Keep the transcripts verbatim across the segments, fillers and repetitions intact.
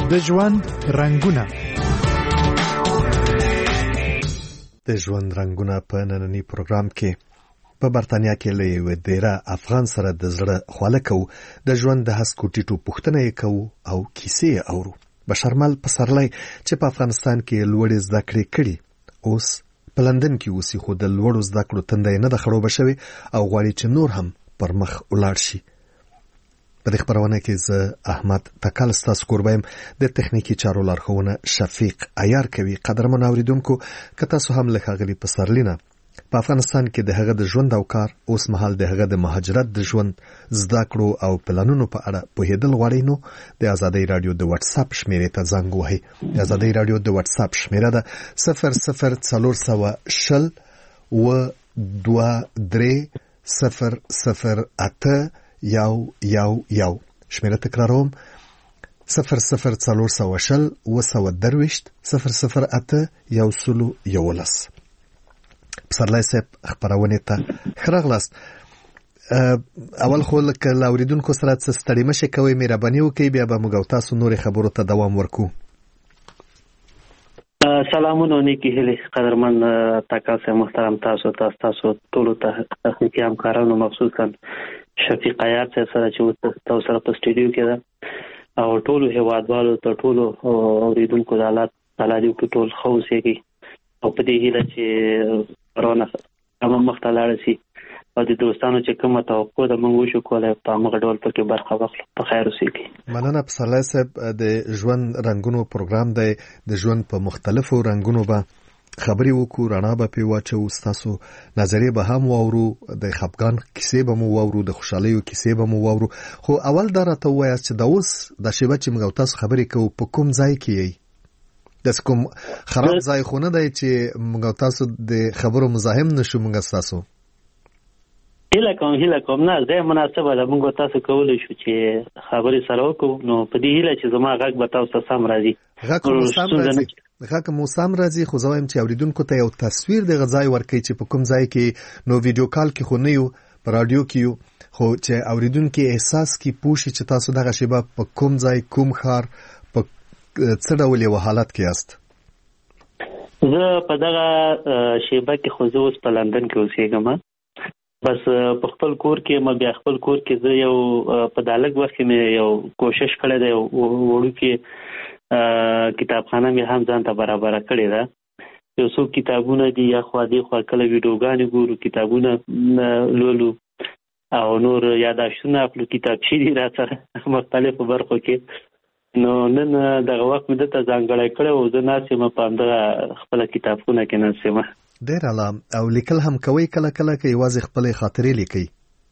د ژوند رنګونه د ژوند رنګونه په نننی پروګرام کې په برتانیا کې له یو ډیره افغان سره د زړه خواله کوو، د ژوند د هسکو ټیټو پوښتنه یې کوو او کیسې اورو. بشرمل پسرلی چې په افغانستان کې لوړې زده کړې کړي، اوس په لندن کې اوسي، خو د لوړو زده کړو تنده یې نه ده خړوبه شوې او غواړي چې نور هم پر مخ ولاړ شي. په دې خبرونه کې زه احمد تکل ستاسو کوربایم، د تخنیکی چارو لارښوونه شفیق عیار کوي. قدرمن اوریدونکو، که تاسو هم لکه غلی پسرلینا په افغانستان کې د هغه د ژوند او کار، اوس مهال د هغه د مهاجرت د ژوند زده کړو او پلانونو په اړه پوهیدل غواړئ، نو د آزادۍ رادیو د واتس اپ شمیرې ته زنګ وهئ. د آزادۍ رادیو د واتس اپ شمیره ده صفر صفر څلور سوه شل و دوه درې صفر صفر اته یو یو یو. شمیره تکراروم، صفر صفر څلور سوه شل و سوه درویشت صفر صفر اته یو سلو یولس. پسرلی صاحب خبرونه ته خراغلاست. اول خو لکه لاوریدونکو سره څه ستړي مشه کوي، مهرباني وکړئ، بیا به موږ تاسو نور خبرو ته دوام ورکو. سلامونه نیکی هلي قدرمن تکاسه محترم تاسو تاسو تاسو ټول ته تخنیکی همکارانو، مخصوصا شفیق عیار سره چې تاسو سره په سټډیو کې ده، او ټول هیوادوالو ته ټول اوریدونکو د حالات تعالی دې ټول خوشيږي او په دې هیله چې کرونا هم مختلاره شي او د دوستانو چې کومه توقع ده موږ وشو کولای په موږ ډول پکې برخه واخلو. په خیر اوسئ. مننه. پسرلی صاحب، د ژوند رنگونو پروګرام دی، د ژوند په مختلفو رنگونو به خبرې وکړو، رڼا به پې واچو، ستاسو نظریې به هم واورو، د خفګان کیسې به مو واورو، د خوشحالیو کیسې به مو واورو. خو اول دا راته ووایاست چې دا اوس د شیبه چې موږ تاسو خبرې کوو په کوم ځای کې یې؟ د کوم خراب ځای خو نه دی چې موږ تاسو د خبرو مزاحم نشو موږ تاسو؟ هله کوم هله کوم نه ځای مناسبه ده، موږ تاسو کولی شو چې خبرې سره وکړو. نو په دې هیله چې زما غږ به تاسو ته سم راځي. غږ مو سم راځي، غږ مو سم راځي، خو زه وایم چې اوریدونکو ته یو تصویر د غځای ورکړي چې په کوم ځای کې. نو ویډیو کال کې خو نه یو، په رادیو کې یو، خو چې اوریدونکو احساس کې پوښي چې تاسو دغه شیبه په کوم ځای، کوم ښار، په څه ډول یو حالت کې یاست. زه په دغه شیبه کې خو زه اوس په لندن کې اوسېږم، بس په خپل کور کې ما بیا خپل کور کې زه یو په دالګ وخت کې مې یو کوشش کړی دی، وړو کې کتابخانه مې هم ځان ته برابر کړې ده. یو څو کتابونه دي، یا خو دې خو کله ویډیوګانې ګورو، کتابونه لولو او نور یاداشتونه خپل کتابچې دي را سره مختلفو برخو کې. نو نن دغه وخت مې دته ځانګړی کړی و، زه ناست یم په همدغه خپله کتابخونه کې ناست یم. ډېر اعلی. او لیکل هم کوئ کله کله که یوازې خپلې خاطرې لیکئ؟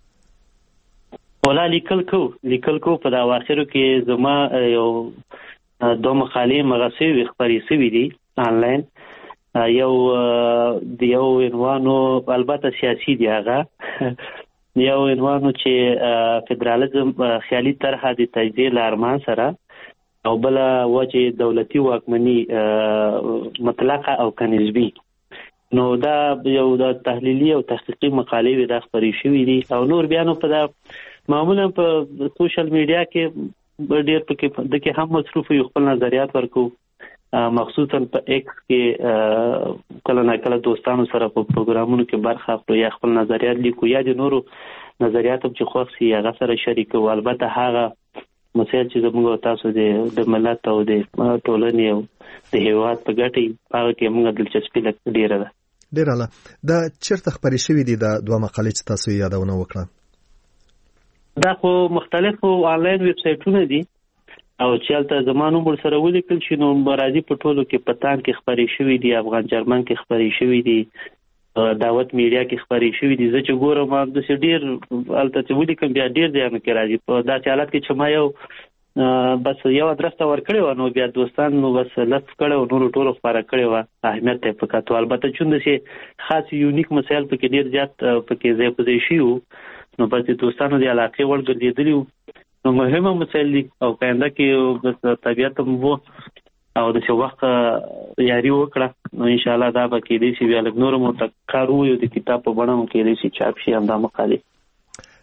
ولا لیکل کو لیکل کو په دا اواخرو کې زما یو دو مقالې مغه سوي خپرې سوي دي آنلاین. یو د یو عنوانو البته سیاسي دی، هغه یو عنوانو چې فدرالیزم خیالي طرح د تجزیه لارمان سره، او بل وجه دولتي واکمني مطلقه او کنسبي. نو دا یو د تحلیلي او تحقیقي مقالې وي، دا خپرې شوي دي. او نور بیانو په دا معمولا په سوشل میډیا کې ډېر پکې دکې هم مصروف یو، خپل نظریات ورکو، مخصوصا په ایکس کې کله نه کله دوستانو سره په پروګرامونو کې برخه اخلو، یا خپل نظریات لیکو، یا د نورو نظریات هم چې خوښ سي هغه سره شریکو. البته هغه مسایل چې زموږ تاسو د ملت او د ټولنې او د هیواد په ګټه هغه کې موږ دلچسپي ډیره ده. ډیر اعلی. دا چیرته خبرې شوې دي دا دوه مقالې چې تاسو یادونه وکړه؟ دا خو مختلفو آنلاین ویب سایټونه دي، او چې هلته زما نوم ورسره ولیکل شي نو راځي په ټولو کې. پتان کې خبرې شوې دي، افغان جرمن کې خبرې شوې دي، دعوت میډیا کې خبرې شوې دي. زه چې ګورم همداسې ډېر هلته چې ولیکم بیا ډېر ځایونو کې راځي. په داسې حالت کې چې ما یو بس یو ادرس ته ورکړی و، نو بیا دوستان نو بس لطف کړی و، نورو ټولو خپاره کړی و، اهمیت ته یې په کتو. البته چون داسې خاص یونیک مسایل پکې ډېر زیات پکې ځای په ځای شوي وو، نو بس د دوستانو د علاقې وړ ګرځېدلي وو. نو مهمه مسایل دي، او کاینده کې بس طبیعت هم وو او د څه وخت یاري وکړه، نو ان شاء الله دا به کېدای شي بیا لږ نور مو ته کار وو، د کتاب په بڼه مو کېدای شي چاپ شي همدا مقالې.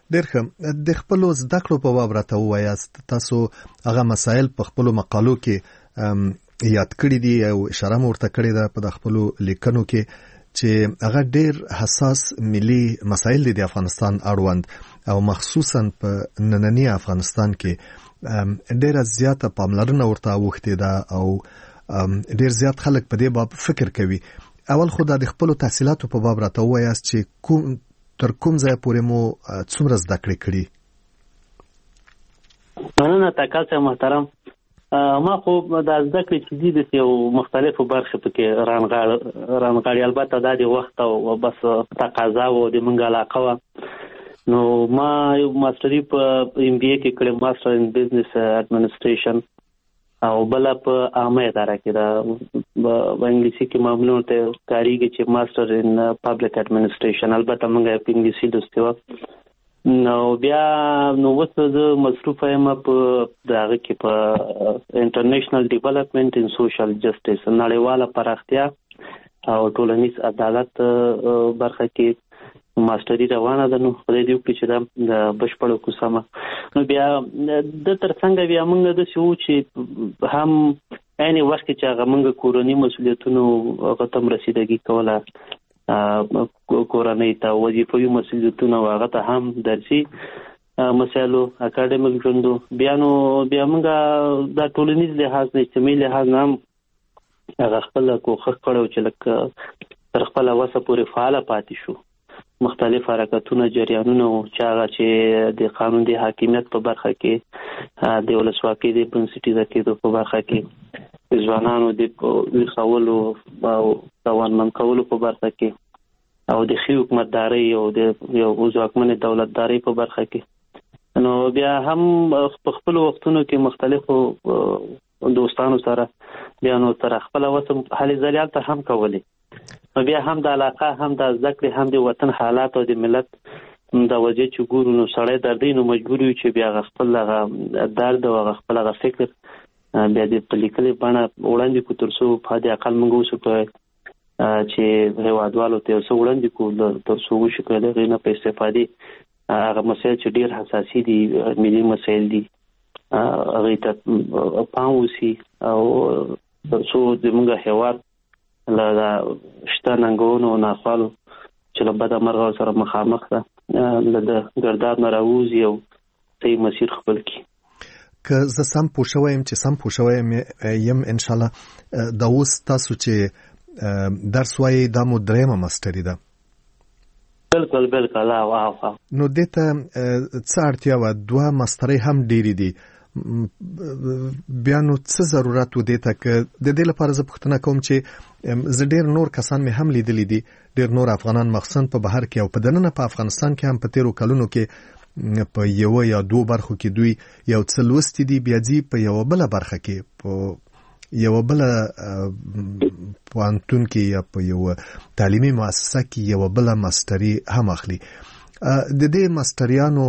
ډېر ښه. د خپلو زده کړو په باب راته ووایاست، تاسو هغه مسایل په خپلو مقالو کې یاد کړي دي او اشاره مو ورته کړې ده په خپلو لیکنو کې چې هغه ډېر حساس ملي مسایل دي د افغانستان اړوند او مخصوصا په نننی افغانستان کې ډېره زیاته پاملرنه ورته اوښتې ده او ډېر زیات خلک په دې باب فکر کوي. اول خو د خپلو تحصیلاتو په باب راته ووایاست چې کوم تر کوم ځای پورې مو څومره زده کړې کړي؟ مننه تاکال صاحب محترم. ما خو د زده کړې چې دي د یو مختلفو برخې پکې رانغاړي، البته دا د وخت او بس تقاضا و د موږ علاقه وه. نو ما یو ماسټري په ایم بي اے کې کړې، ماسټر ان بزنس اډمنسټریشن، او بل په عامه اداره کې دا په انګلیسي کې معمولا ته کاریږي چې ماسټر ان پبلک اډمنسټریشن، البته موږ په انګلیسي لوستي و. نو بیا نو وڅ د مصروف یم په دغه کې په انټرنیشنل ډیولپمنٹ ان سوشل جسټس، نړیواله پراختیا او ټولنیز عدالت برخه کې ماستری روانه ده. نو خدای دې وکړي چې دا د بشپړو کوسمه. نو بیا د ترڅنګ بیا موږ د شو چې هم عین وخت چې هغه موږ کورنۍ مسولیتونو هغه تم رسیدګي کوله، کورنۍ ته وظیفوي مسولیتونه هغه ته هم درسي مسایلو اکاډمیک ژوندو. بیا نو بیا موږ د ټولنیز لحاظ نه اجتماعي لحاظ نه هغه خپل کوښښ کړو چې لکه تر خپل وسه پورې فعال پاتې شو. مختلف حرکتونه جریانونه چې هغه چې د قانون د حاکمیت په برخه کې، د ولسواکۍ د بنسټیزه کېدو په برخه کې، د ځوانانو د ویښولو او توانمند کولو په برخه کې، او د ښې حکومتدارۍ او د یو ځواکمنې دولتدارۍ په برخه کې. نو بیا هم په خپلو وختونو کې مختلفو دوستانو سره بیا نو تر خپله وسه هلې ځلې هلته هم کولې. نو بیا هم د علاقه، هم د زده کړې، هم د وطن حالات او د ملت د وجې چې ګورو نو سړی دردی نو مجبور یو چې بیا هغه خپل هغه درد او هغه خپل هغه فکر بیا د په لیکلې بڼه وړاندې کړو، تر څو په حد اقل موږ وسو چې هېوادوالو ته یو څه وړاندې کړو، تر څو وشو که د هغې نه په استفادې هغه مسایل چې ډېر حساسي دي، ملي مسایل دي، هغې ته پام وشي او تر څو زموږ هېواد له شته ننګونو او ناخوالو چې له بده مرغه سره مخامخ ده له د ګرداب نه راووځي او صحیح مسیر خپل کړي. که زه سم پوه شوی یم چې سم پوه شوی یم انشاءالله دا اوس تاسو چې درس وایي دا مو درېیمه ماسټري ده؟ بلکل بلکل. نو دې ته څه اړتیا وه؟ دوه ماسټرۍ هم ډېرې دي، بیا نو څه ضرورت و دې ته؟ که د دې لپاره زه پوښتنه کوم چې زه ډېر نور کسان مې هم لیدلی دي، ډېر نور افغانان مخصوصا په بهر کې او په دننه په افغانستان کې هم په تیرو کلونو کې په یوه یا دوه برخو کې دوی یو څه لوستي دي، بیا ځي په یوه بله برخه کې په یوه بله پوهنتون کې یا په یوه تعلیمي مؤسسه کې یوه بله ماسټري هم اخلي. د دې ماسټریانو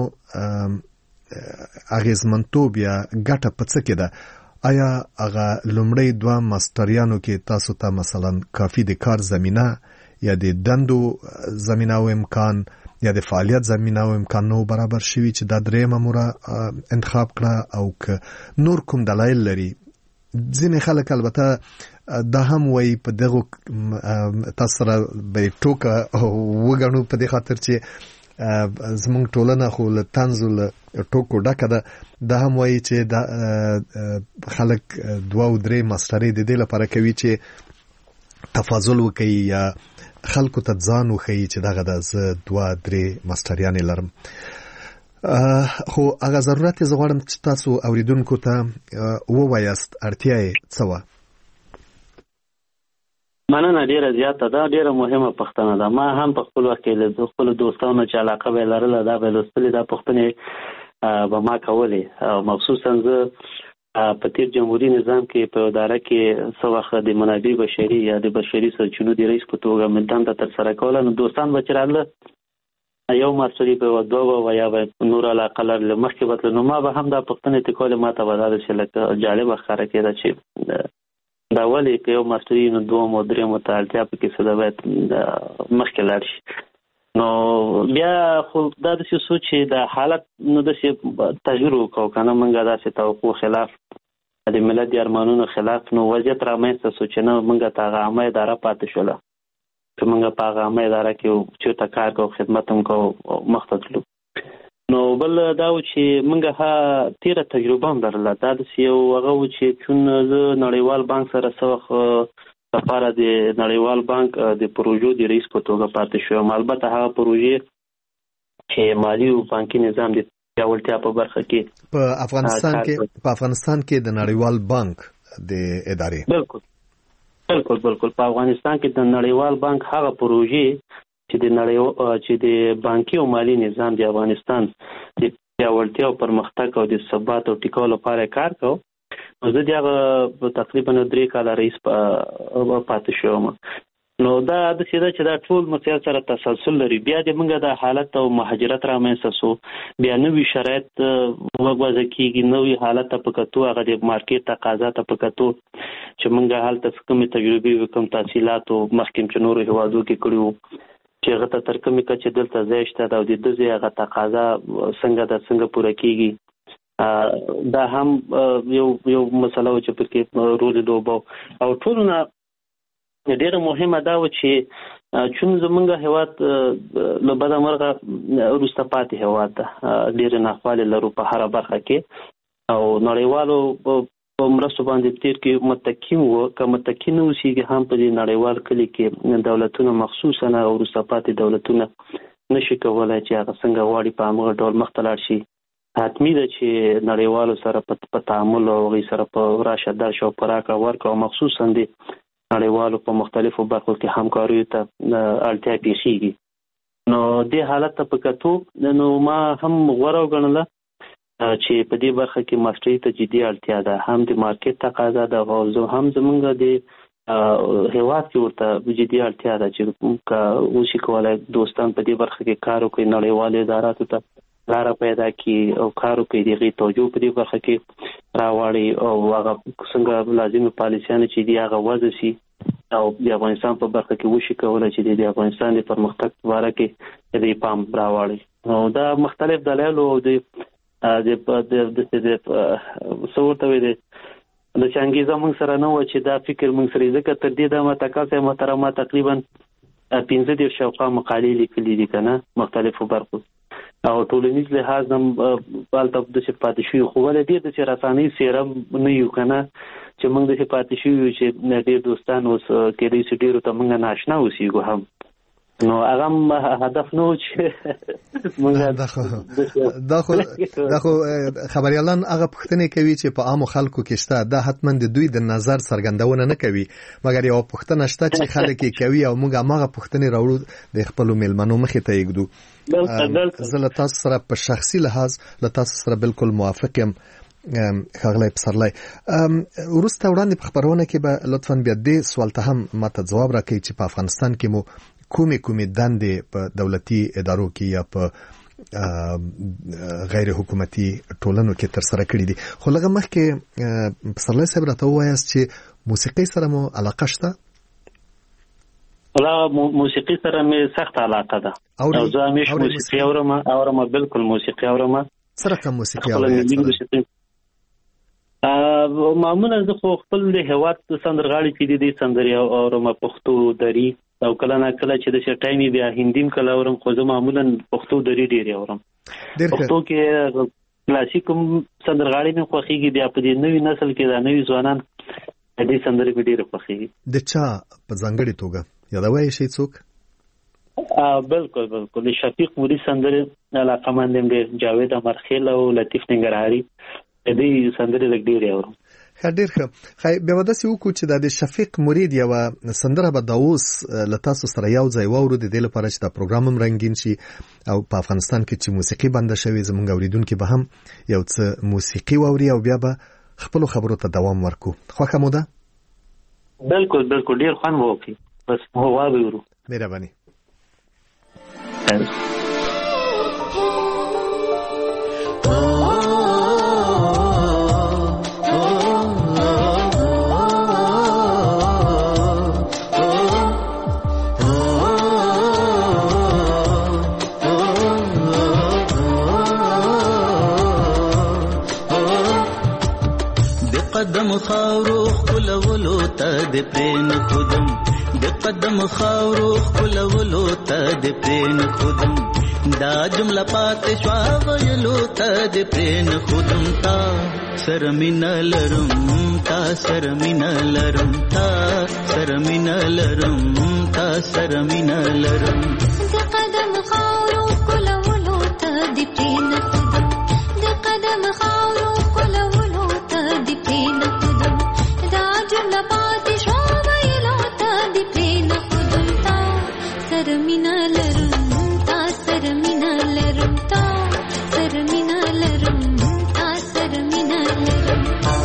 اغیزمنتوب یا ګټه په څه کې ده؟ آیا هغه لومړی دوه ماسټریانو کې تاسو ته مثلا کافي د کار زمینه یا د دندو زمینه او امکان یا د فعالیت زمینه او امکان نو برابر شوي چې دا درېیمه مو را انتخاب کړه؟ او که نور کوم دلایل لري؟ ځینې خلک البته دا هم وایي په دغو تاسو سره به ټوکه وګڼو په دې خاطر چې زمونږ ټولنه خو له طنزو له ټوکو ډکه ده، دا هم وایي چې دا خلک دوه او درې ماسټرۍ د دې لپاره کوي چې تفاضل وکړي یا خلکو ته ځان وښیي چې دغه ده زه دوه درې ماسټریانې لرم. خو هغه ضرورت یې زه غواړم چې تاسو اوریدونکو ته ووایاست اړتیا یې څه وه؟ مننه ډیره زیاته ده، ډیره مهمه پوښتنه ده. ما هم په خپل وخت کې له خپلو دوستانو چې علاقه به یې لرله دا به یې لوستلې، دا پوښتنې به ما کولې. مخصوصا زه په تیر جمهوري نظام کې په اداره کې څه وخت د منابع بشري یا د بشري سرچینو د رئیس په توګه مې دنده ترسره کوله. نو دوستان به چې راغله یو ماسټري به وه، دوه به یا به نور علاقه لرله، مخکې به تلل. نو ما به هم دا پوښتنې ته کولې، ما ته به دا ده چې لکه جالبه ښکاره کېده چې دا ولې که یو ماسټري نو دوم او درېیمو ته اړتیا پکې څه ده، باید مخکې لاړ شي. نو بیا خو دا د څه سوچ د حالت نو د څه تجربه کو کنه منګه دا څه توقع خلاف د ملت ارمانونو خلاف نو وضعیت را مې څه سوچ نه منګه تا عامه اداره پاتې شوله چې منګه په عامه اداره کې چې تا کار کو خدمت هم کو مختصلو نو بل دا و چې منګه ها تیره تجربه هم درله دا د یو هغه و چې چون زه نړیوال بانک سره سوخ لپاره د نړیوال بانک د پروژو د رئیس په توګه پاتې شوم. البته هغه پروژې چې مالی او بانکي نظام د پیاوړتیا په برخه کې په افغانستان کې په افغانستان کې د نړیوال بانک د ادارې بالکل بالکل بالکل په افغانستان کې د نړیوال بانک هغه پروژې چې د نړیوال چې د بانکي او مالی نظام د افغانستان د پیاوړتیا او پرمختګ او د ثبات او ټیکولو لپاره کار کوي. زه د هغه تقریبا درې کاله رئیس پاتې شوم. نو دا د څه چې دا ټول مسایل سره تسلسل لري. بیا د موږ د حالت او مهاجرت را مېنسه سو بیا نوې شرایط وګوځي کېږي نوې حالت په کتو هغه د مارکیټ تقاضا ته په کتو چې موږ حالت کومې تجربې وکم تحصیلات او مخکې چې نور هوادو کې کړیو چې هغه ته تر کومې کچې دلته ځای شته دا د دې هغه تقاضا څنګه د څنګه پوره کېږي دا هم یو یو مسله و چې پکې رول لوبو او ټول نه ډیره مهمه دا و چې چون زمونږ هیواد له بده مرغه وروسته پاتې هیواد ده ډیره ناخواله لرو په هر برخه کې او نړیوالو په مرستو باندې تیر کې متکی وو که متکی نه اوسېږي هم په دې نړیوال کلي کې دولتونه مخصوصا او وروسته پاتې دولتونه نشي کولای چې هغه څنګه غواړي په هغه ډول مخ ته لاړ شي. حتمی ده چې نړیوالو سره په تعامل او غي سره په راشه درشه او پراکه ورکو مخصوصا دي نړیوالو په مختلفو برخو کې همکاري ته اړتیا پیښیږي. نو د حالت په کتو نو ما هم غوړو غنله چې په دې برخه کې ماستري ته جدي اړتیا ده هم د مارکیټ تقاضا ده او زه هم زمونږ د هیواد کې ورته جدي اړتیا ده چې کا وشي کولای دوستان په دې برخه کې کار وکړي نړیوال اداراتو ته لاره پیدا کی او کارو کوي دغه توجه په دې برخه کې راوړي او هغه څنګه لازمي پالیسیانه چې دی هغه وځي شي او د افغانستان په برخه کې وشي کولای چې د افغانستان د پرمختګ لپاره کې د پام راوړي. نو دا مختلف دلایل او د د د د صورت وي د څنګه زموږ سره نو چې دا فکر موږ سره ځکه تر دې د متکاسه محترمه تقریبا پنځه د شوقه مقالې لیکلې دي کنه مختلفو برخو او ټولنیز لحاظ هم بالته د څه پاتې شو خو ولې دې د څه رساني سیرم نه یو کنه چې موږ د څه پاتې شو چې ډېر دوستان اوس کې دې چې ډېر ته موږ ناشنا اوسېږو هم نو هغه هدف نو چې موږ دا خو دا خو خبريالان هغه پښتنې کوي چې په عام خلکو کې شته دا حتما د دوی د نظر څرګندونه نه کوي مګر یو پښتنه شته چې خلک کوي او موږ هغه پښتنې راوړو د خپل میلمنو مخې ته یګدو. زه له تاسو سره په شخصي لحاظ له تاسو سره بالکل موافق یم خغلی پسرلی. ورسته وړاندې په خبرونه کې به لطفا بیا دې سوال ته هم ماته ځواب راکړئ چې په افغانستان کې مو کومې کومې دندې په دولتي ادارو کې یا په غیر حکومتي ټولنو کې تر سره کړې دي. خو لږه مخکې پسرلی صاحب راته ووایاست چې موسیقي سره مو علاقه شته؟ لا موسیقي سره مې سخت علاقه ده او زه همیشه موسیقي اورم اورم بالکل موسیقي اورم. سره کوم موسیقي اورئ؟ معمولا زه خو خپل د هیواد سندرغاړي چې دي سندري اورم پښتو دري او کله نه کله چې د شټایمي بیا هندیم کله اورم خو زه معمولا پښتو دري ډیر اورم. پښتو کې کلاسیک سندرغاړي مې خوښيږي بیا په دې نوې نسل کې دا نوې ځوانان دې سندري مې ډیر خوښيږي. د چا په ځانګړي توګه یادوي شي څوک؟ بالکل بالکل شفیق مودي سندري علاقمند دي جاوید امرخیل او لطیف ننګرهاري دې سندري لګ ډیر اورم. ډیر ښه. خای بیا وداسې وکړو چې د شفیق مرید یو سندره به د اوس له تاسو سره یو ځای واورو د دې لپاره چې دا پروګرام هم رنګین شي او په افغانستان کې چې موسیقي بنده شوي زموږ اوریدونکي به هم یو څه موسیقي واوري او بیا به خپلو خبرو ته دوام ورکو. خوښه مو ده؟ بالکل بالکل ډیر خوند وکړي بس هو واورو. مهرباني. قدم خاورو خلولو ته د پرین خودم د قدم خاورو خلولو ته د پرین خودم دا جمله پاتې شوا ویلو ته د پرین خودم تا سرمین لرم تا سرمین لرم تا سرمین لرم تا سرمین لرم د قدم خاورو خلولو ته د پرین خودم د قدم خاورو خلولو ته د پرین خودم دا جمله پاتې شوا ویلو ته د پرین خودم تا سرمین لرم تا سرمین لرم تا سرمین لرم تا سرمین لرم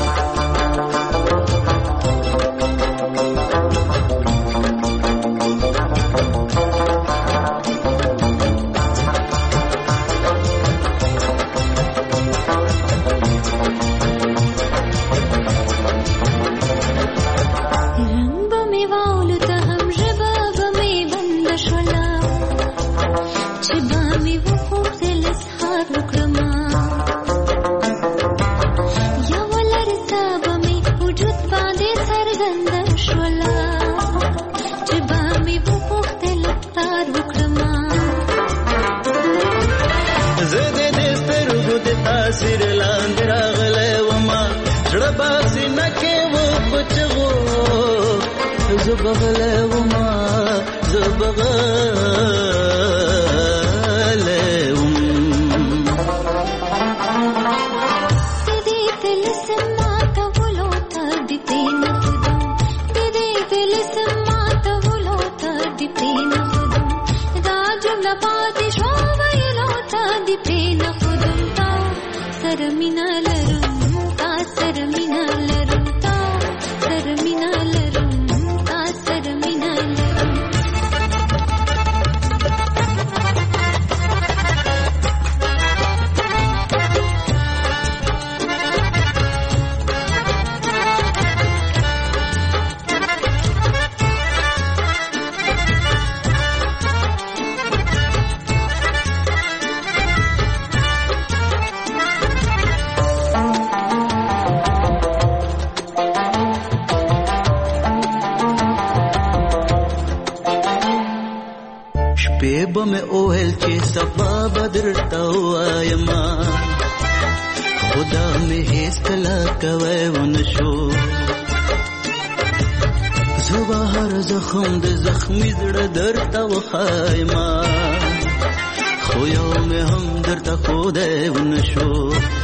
زبغله وما زبغله وم تدي تلسما تولو تدي تين خدم تدي تلسما تولو تدي تين خدم دا جمله پاتې شو ویلو تدي تين خدم تا سرمینه لرم تا سرمینه لرم تا سرمینه لرم به مې اوهل چې صفا بدر توایم خدا مې هیڅ کله کوي ونشو زه هر زخم د زخمي زړه درته وخایم خو یو مې هم درته خدای ونشو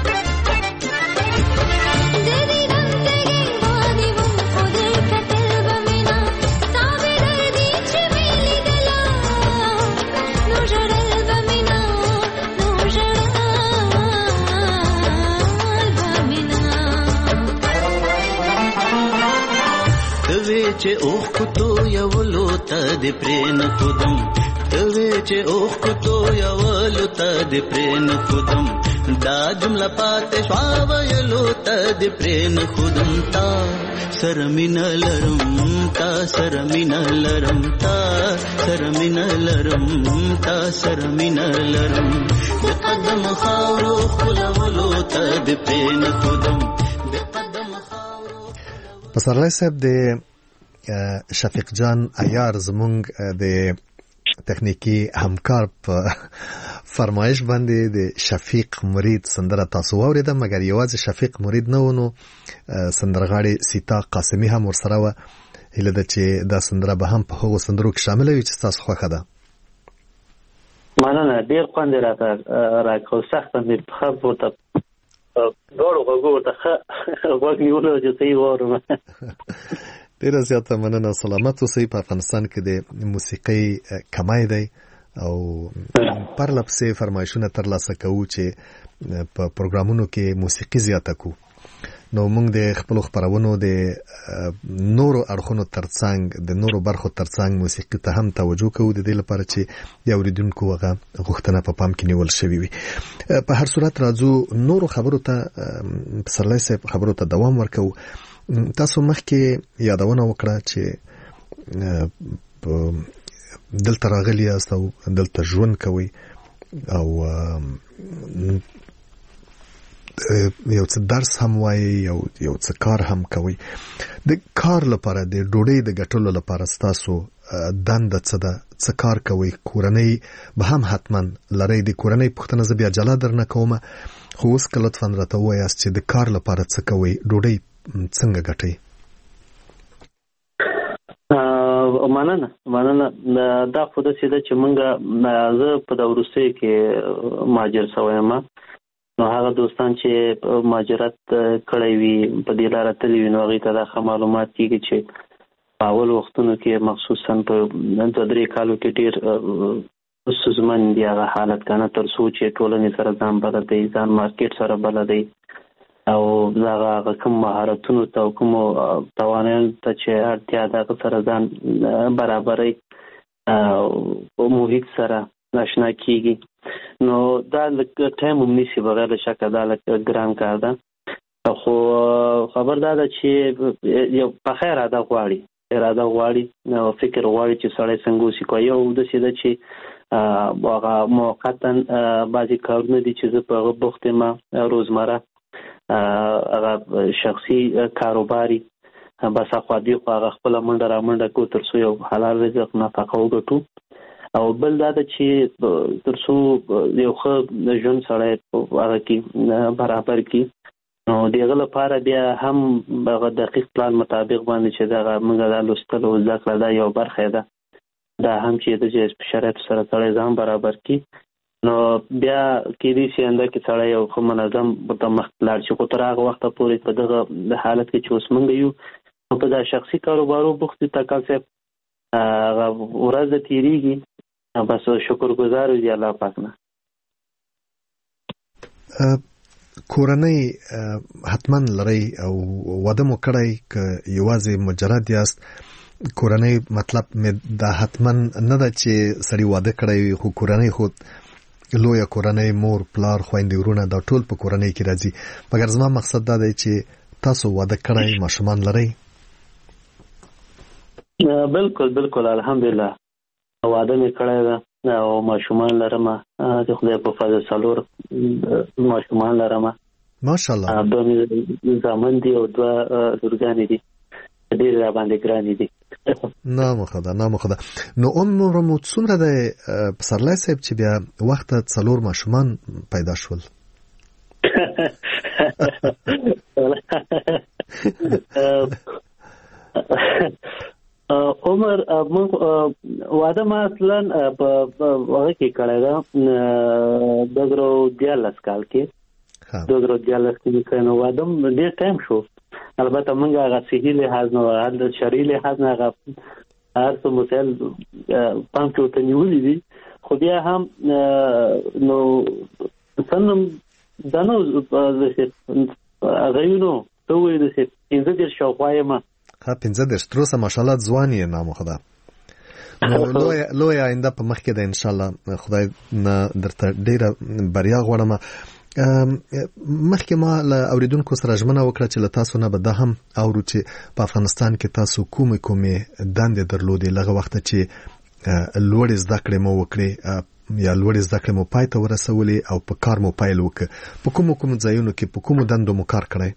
چې اوخ کوتو یولو ته د پرین خودم توی چې اوخ کوتو یولو ته د پرین خودم دا جمله پاتې شوا ویلو ته د پرین خودم تا سرمین لرم تا سرمین لرم تا سرمین لرم تا سرمین لرم د قدم خاورو خلولو ته د پرین خودم د قدم خاورو پسرلی صاحب د شفیق جان عیار زمونږ د تخنیکی همکار په فرمایش باندې د شفیق مرید سندره تاسو واوریده مګر یوازې شفیق مرید نه ونه سندرغاړي سیتا قاسمی هم ورسره و هله د چې دا سندره به هم په هغو سندرو کې شامل وي چې تاسو خوښه ده مننه ډیر خوند راته راکو سخت مې په خبرو ته ډورو غوړو ته غوږ نیولو چې څه وورم ډیر زیاته مننه سلامت اوسئ په افغانستان کې د موسیقۍ کمای دی او پرلپسې فرمایشونه ترلاسه کوو چې په پروګرامونو کې موسیقي زیاته کو نو موږ د خپل خبرونو د نورو اړخونو ترڅنګ د نورو برخو ترڅنګ موسیقي ته هم توجه کوو د دې لپاره چې د اوریدونکو هغه غوښتنه په پام کې نیول شوې وي په هر صورت راځو نورو خبرو ته پسرلی صاحب خبرو ته دوام ورکوو تاسو مخکې یادونه وکړه چې دلته راغلی یاست او دلته ژوند کوئ او یو څه درس هم وایي یو یو څه کار هم کوي. د کار لپاره د ډوډۍ د ګټلو لپاره ستاسو دنده څه ده؟ څه کار کوي؟ کورنۍ به هم حتما لرئ. د کورنۍ پوښتنه زه بیا جلا درنه کوم، خو اوس که لطفا راته ووایاست چې د کار لپاره څه کوئ، ډوډۍ څنګه ګټئ؟ مننه مننه دا خو داسې ده چې موږ زه په د وروستیو کې مهاجر شوی یم، نو هغه دوستان چې مهاجرت کړی وي په دې لاره تللي وي نو هغوی ته دا ښه معلومات کېږي چې په اول وختونو کې مخصوصا په دوه درې کالو کې ډېر ستونزمن دي هغه حالت که نه، تر څو چې ټولنې سره ځان بلد دی، ځان مارکېټ سره بلد دی او دغه هغه کوم مهارتونو ته او کومو تواناییو ته چې اړتیا ده هغه سره ځان برابروي او محیط سره آشنا کېږي. نو دا لږ ټایم هم نیسي، بغیر له شکه دا لږ ګران کار ده، خو خبر دا ده چې یو پخه اراده غواړي اراده غواړي او فکر غواړي چې سړی څنګه وسي. یو داسې ده چې هغه موقتا بعضې کارونه دي چې زه په هغه بوخت یم، روزمره هغه شخصي کاروباري بس اخوا دې خوا هغه خپله منډه را منډه کړو تر څو یو حلال رزق نفقه وګټو، او بل دا ده چې تر څو یو ښه ژوند سړی هغه کې برابر کړي. نو د هغه لپاره بیا هم هغه دقیق پلان مطابق باندې چې دغه موږ دا لوستل او زده کړه دا یو برخه ده، دا هم چې د چې شرایطو سره سړی ځان برابر کړي نو بیا کېدای شي انده کې سړی یو ښه منظم ورته مخکې لاړ شي. خو تر هغه وخته پورې په دغه حالت کې چې اوس موږ یو نو په دا شخصي کاروبارو بوخت دي. تکل صاحب هغه ورځ د تېرېږي، بس شکر گزار دی الله پاک نه. کورنۍ حتما لرئ او واده مو کړی که یوازې مجرد یاست؟ کورنۍ مطلب مې دا حتما نه ده چې سړی واده کړی خو کورنۍ خو لویه کورنۍ، مور پلار خویندې ورونه دا ټول په کورنۍ کې راځي، مګر زما مقصد دا دی چې تاسو واده کړی ماشومان لرئ؟ بالکل بالکل الحمدلله واده مې کړی ده او ماشومان لرم، د خدای په فضل څلور ماشومان لرم ماشاءالله. دوه مې زامن دي او دوه لورګانې دي، ډېر را باندې ګرانې دي. نامخه ده نامخه ده. نو عمر مو څومره دی پسرلی صاحب چې بیا وخت څلور ماشومان پیدا شول؟ عمر واده ما اصلا په هغه کې کړی ده دوه زره دیارلس کال کې دوه زره دیارلس کې کړی نو واده ډېر ټایم شو. البته موږ هغه صحي لحاظ نه هغه شرعي لحاظ نه هغه هر څه مسایل پام کې ورته نیولي دي، خو بیا هم نو څنګه دا نه هغه یو نو ته وایې داسې پنځه دېرش شاوخوا یم. ها پنځه دېرش تر اوسه ماشاءالله ځوان یې نامخه ده. نو لویه لویه آینده په مخ کې ده انشاءالله. خدای نه درته ډېره بریا غواړم. مخکې ما له اوریدونکو سره ژمنه وکړه چې له تاسو نه به دا هم اورو چې په افغانستان کې تاسو کومې کومې دندې درلودې لږه وخته چې لوړې زده کړې مو وکړې یا لوړې زده کړې مو پای ته ورسولې او په کار مو پیل وکړ. په کومو کومو ځایونو کې په کومو دندو مو کار کړی؟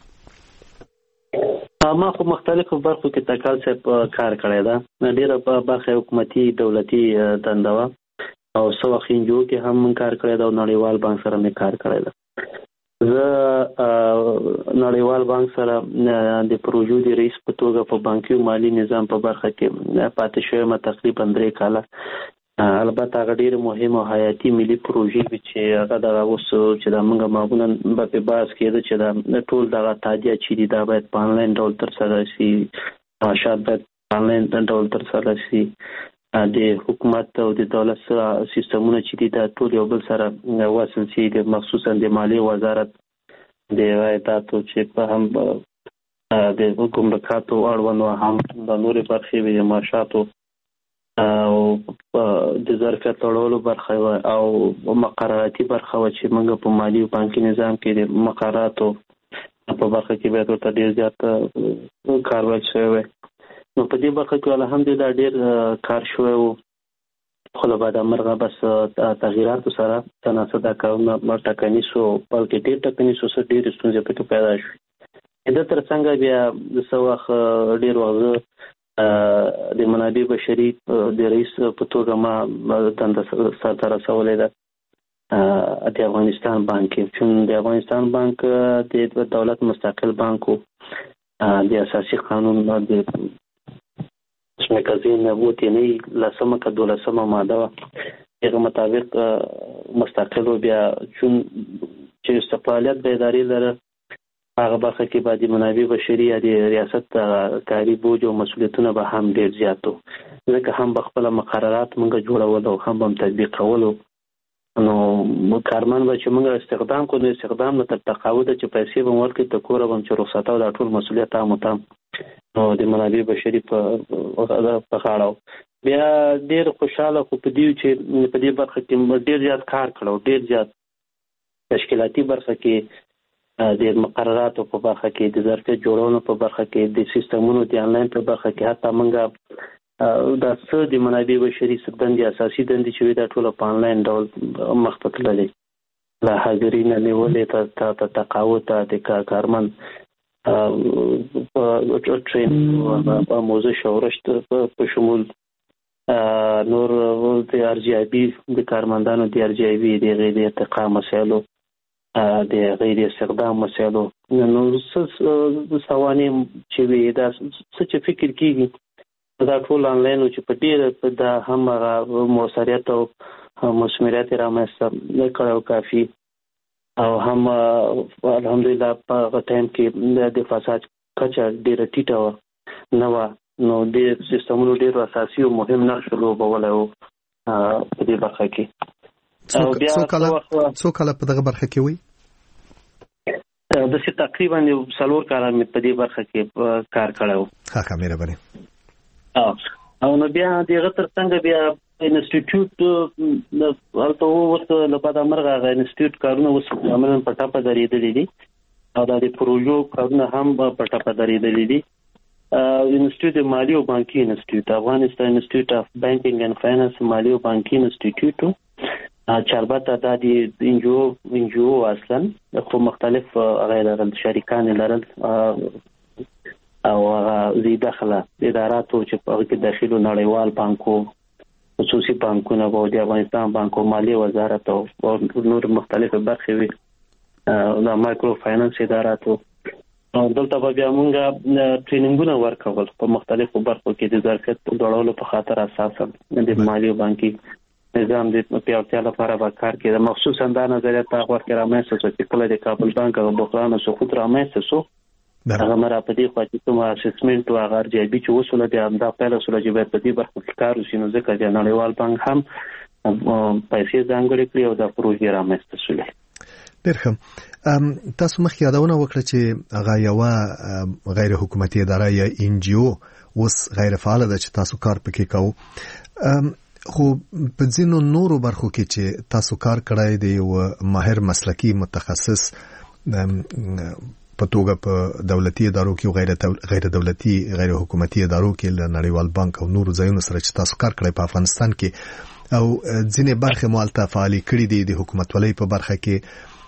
ما خو مختلفو برخو کې تکل صاحب کار کړی ده، ډېره په برخه حکومتي دولتي دنده وه او څه وخت انجو کې هم من کار کړی ده او نړیوال بانک سره مې کار کړی ده. زه نړیوال بانک سره د پروژو د رئیس په توګه په بانکي مالی نظام په برخه کې پاتې شوی ما تقریبا درې کاله. البته هغه ډېرې مهم او حیاتي ملي پروژې وي چې هغه دغه اوس چې دا موږ معمولا به پرې بحث کېده چې دا ټول دغه تادیه چې دي دا باید په انلاین ډول ترسره شي، معاشات باید په انلاین ډول ترسره شي، د حکومت او د دولت سیستمونه چې دي دا ټول یو بل سره وصل شي، مخصوصا د مالیې وزارت د عایداتو چې په هم د ګمرکاتو اړوند هم د نورې برخې وي، د معاشاتو او د ظرفیت لوړولو برخه وه او مقرراتي برخه وه چې موږ په مالي او بانکي نظام کې د مقرراتو په برخه کې باید ورته ډېر زیات کار ویل شوی وی. نو په دې برخه کې الحمدلله ډېر کار شوی و خو له بعد مرغه بس تغییراتو سره تناسب دا کارونه ټاکنیزو بلکې ډېر ټاکنیزو سره ډېرې ستونزې پکې پیدا شوې. د تر څنګه بیا څه وخت ډېر وخت د منابع بشري د رئیس په توګه ما دنده سرته رسولې ده د افغانستان بانک کې، چون د افغانستان بانک د دولت مستقل بانک و. د اساسي قانون د مګزین نبوت یعنی لسمه که دولسمه ماده وه هغه مطابق مستقل و. بیا چون چې استقلالیت به ادارې لره هغه برخه کې باید منابع بشري یا د ریاست کاري بوج او مسؤلیتونه به هم ډېر زیات و، ځکه هم به خپله مقررات موږ جوړول او هم به هم تطبیقولو. نو کارمن به چې موږ استخدام کړو نو استخدام نه تر تقاعده چې پیسې به مو ورکړي د کوره به هم چې رخصته او دا ټول مسؤلیت هم و تام نو د منابع بشري په غاړه. بیا ډېر خوشحاله خو په دې چې په دې برخه کې ډېر زیات کار کړو، ډېر زیات تشکیلاتي برخه کې د مقرراتو په برخه کې د ظرفیت جوړولو په برخه کې د سیستمونو د انلاین په برخه کې حتی موږ دا څه د منابع بشري څه دندې اساسي دندې چې وي دا ټوله په انلاین ډول مخ ته تللې، له حاضري نه نیولې ته تقاعد ته د کارمن ټرین په موضوع شورشت په شمول نور د ارجیابي د کارمندانو د ارجیابي د غیر ارتقا مسایلو د غیر استخدام مسایلو نو څه سوانې چې وي دا څه چې فکر کېږي دا ټول آنلاین و چې په ډېره دا هم هغه مؤثریت او مثمریت یې رامنځته کړی او کافي او هم الحمدلله په هغه ټایم کې د فساد کچه ډېره ټیټه وه نه وه، نو ډېر سیستمونو ډېر اساسي او مهم نقش لوبولی و په دې برخه کې. څو کاله په دغه برخه کې وي؟ داسې تقریبا یو څلور کاله مې په دې برخه کې کار کړی و. ښه مهرباني. او نو بیا دغه تر څنګه بیا انسټیټیوټ هلته ورته له بعد مرغه هغه انسټیټیوټ کارونه اوس عملاً په ټاپه درېدلي دي او دا د پروژو کارونه هم په ټاپه درېدلي دي. انسټیټیوټ مالي او بانکي انسټیټیوټ افغانستان انسټیټیوټ اف بانکینګ اینډ فاینانس مالي او بانکي انسټیټیوټ چې البته دا د انجو انجو اصلا خو مختلف غیر شریکان لرل او زی داخله اداراتو چې په کې داخلو نړیوال بانکو خصوصي بانکونه او د افغانستان بانکو مالی وزارت او نور مختلف برخې وي د مایکرو فاینانس اداراتو. دلته بیا موږ ټریننګونه ورکول په مختلفو برخو کې د ظرفیت جوړولو په خاطر اساسا د مالی او بانکي نظام د پیاوړتیا لپاره به کار کېده. مخصوصا دا نظریات هغه وخت رامنځته شو چې کله د کابل بانک او بحران او سقوط رامنځته شو هغه مرا په دې خوا چې کوم اسسمنټ او هغه ارجیابي چې وسوله د همدا پیله سره چې په دې برخه کې کار وشي نو ځکه د نړیوال بانک هم پیسې ځانګړې کړې او د پروژې رامنځته شولې. ډېر ښه. تاسو مخکې یادونه وکړه چې هغه یوه غیر حکومتي اداره یا ان جی او اوس غیر فعاله ده چې تاسو کار پکې کوو، خو په ځینو نورو برخو کې چې تاسو کار کړی دی یو ماهر مسلکي متخصص په توګه په دولتي ادارو کې غیر غیر دولتي غیر حکومتي ادارو کې له نړیوال بانک او نورو ځایونو سره چې تاسو کار کړی په افغانستان کې او ځینې برخې مالته فعالي کړي دي د حکومتولۍ په برخه کې،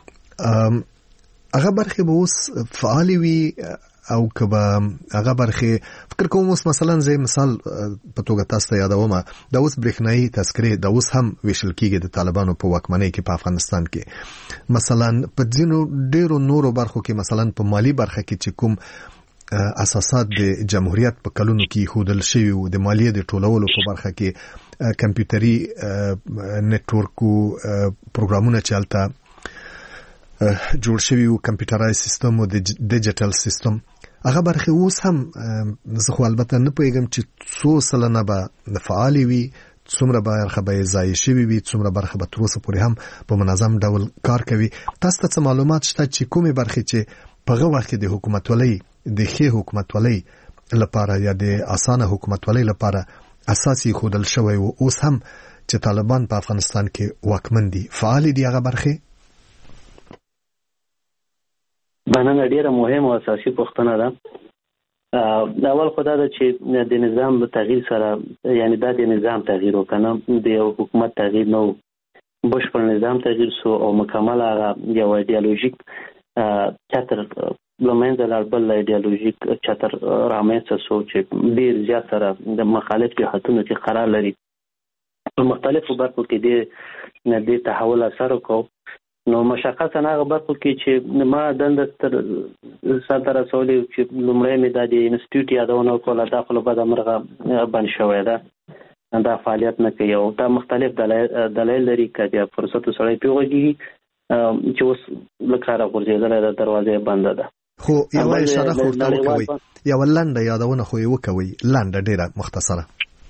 هغه برخې به اوس فعالي وي او که به هغه برخې فکر کوم اوس مثلا زه مثال په توګه تاسو ته یادوم دا اوس برېښنایي تذکرې دا اوس هم ویشل کېږي د طالبانو په واکمنۍ کې په افغانستان کې، مثلا په ځینو ډېرو نورو برخو کې مثلا په مالی برخه کې چې کوم اساسات د جمهوریت په کلونو کې ایښودل شوي وو د مالیې د ټولولو په برخه کې کمپیوټري نتورکو پروګرامونه چې هلته جوړ شوي وو کمپیوټرایز سیستم او د ډیجیټل سیستم هغه برخې اوس هم زه خو البته نه پوهېږم چې څو سلنه به فعالې وي، څومره برخه به یې ضایع شوي وي، څومره برخه به تر اوسه پورې هم په منظم ډول کار کوي. تاسو ته څه معلومات شته چې کومې برخې چې په هغه وخت کې د حکومتولۍ د ښې حکومتولۍ لپاره یا د اسانه حکومتولۍ لپاره اساس یې ښودل شوی و اوس هم چې طالبان په افغانستان کې واکمن دي فعالې دي هغه برخې؟ مننه، ډیره مهمه او اساسي پوښتنه ده. اول خو دا ده چې د نظام تغییر سره یعنی دا د نظام تغییر وکنه د یو حکومت تغییر نو بشپړ نظام تغییر سو او مکمل هغه یو ایدئولوژیک چتر لمنځه لاړ بل ایدئولوژیک چتر رامنځته سو چې ډیر زیات سره د مخالف جهتونو کې قرار لري په مختلفو برخو کې د دې تحول اثر وکړ نو مشخصا هغه برخو کې چې ما دنده تر ساتره سولې چې لومړی مې د انسټیټیوټ یادونه کوله دا خپل بد امرغه بن شوی ده دا فعالیت نه کوي او دا مختلف دلایل لري چې فرصت سره پیوږي چې اوس لکه را ورځېدل د دروازې بنده ده خو یو اشاره خو ورته کوي یو لنډه یادونه خو یو کوي لنډه ډیره مختصره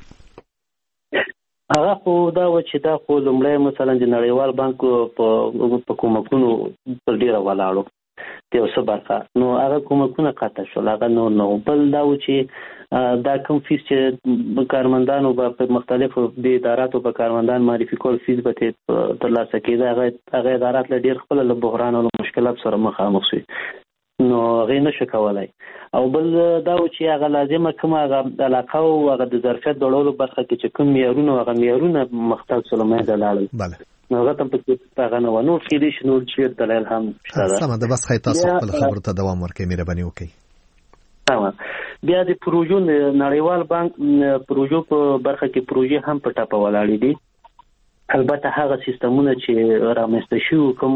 هغه خو دا و چې دا خو لومړی مثلا د نړیوال بانک په په کومکونو پر ډیره ولاړو ته اوس برخه نو هغه کومکونه قطع شول هغه نو نو بل دا و چې دا کوم فیس چې کارمندانو په مختلفو د اداراتو په کارمندان معرفي کول فیس به ترلاسه کېده هغه هغه ادارات له ډیر خپل له بحران او مشکلات سره مخامخ شي نو هغه نشه کولای او بل دا و چې هغه لازمه کومه هغه علاقه او هغه د ظرفیت ډولو برخه کې چې کوم معیارونه هغه معیارونه مختلف سلمه ده لاړل بله نو هغه تم په هغه نو نو کې دي شنو چې دلایل هم شته سم ده بس خی تاسو خپل خبره ته دوام ورکړئ مهرباني وکړئ تمام بیا د پروژو نړیوال بانک پروژو په برخه کې پروژې هم په ټاپه ولاړې دي البته هغه سیستمونه چې رامنځته شوي کوم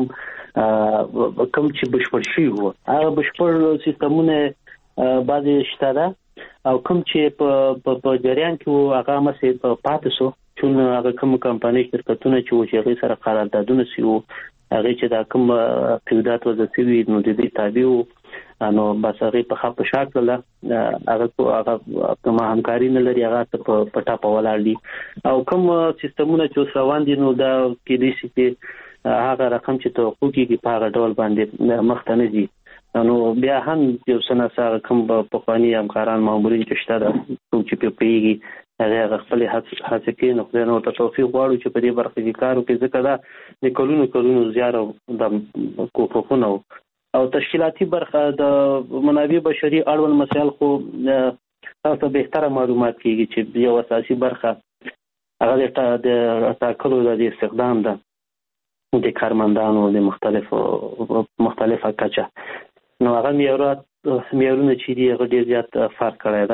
کوم چې بشپړ شوي وو هغه بشپړ سیستمونه بعضې شته ده او کوم چې په په جریان کې وو هغه همسې په پاتې سو چون هغه کوم کمپنۍ شرکتونه چې وو چې هغې سره قراردادونه سوي وو هغې چې دا کوم قیودات وضع سوي نو د دې تابع وو نو بس هغه په خپل شاک له هغه هغه کوم همکاري نه لري هغه په پټا په ولاړ دي او کوم سیستمونه چې روان دي نو دا کې دي چې هغه رقم چې توقع کیږي په هغه ډول باندې مخته نه دي نو بیا هم یو سنه سره کوم په قانوني همکاران مامورین چې شته دا چې په پیږي هغه خپل هڅه کوي نو خدای نو ته توفیق غواړو چې په دې برخه کې کار وکړي ځکه دا د کلونو کلونو زیاره د کوپخونو او تشکیلاتی برخه د منابع بشري اړوند مسایل خو تاسو به تر معلومات کیږي چې یو اساسي برخه هغه د تاکلو د استخدام ده د کارمندانو د مختلفو مختلفه کچه نو هغه معیارات معیارونه چې دی هغه ډیر زیات فرق کړی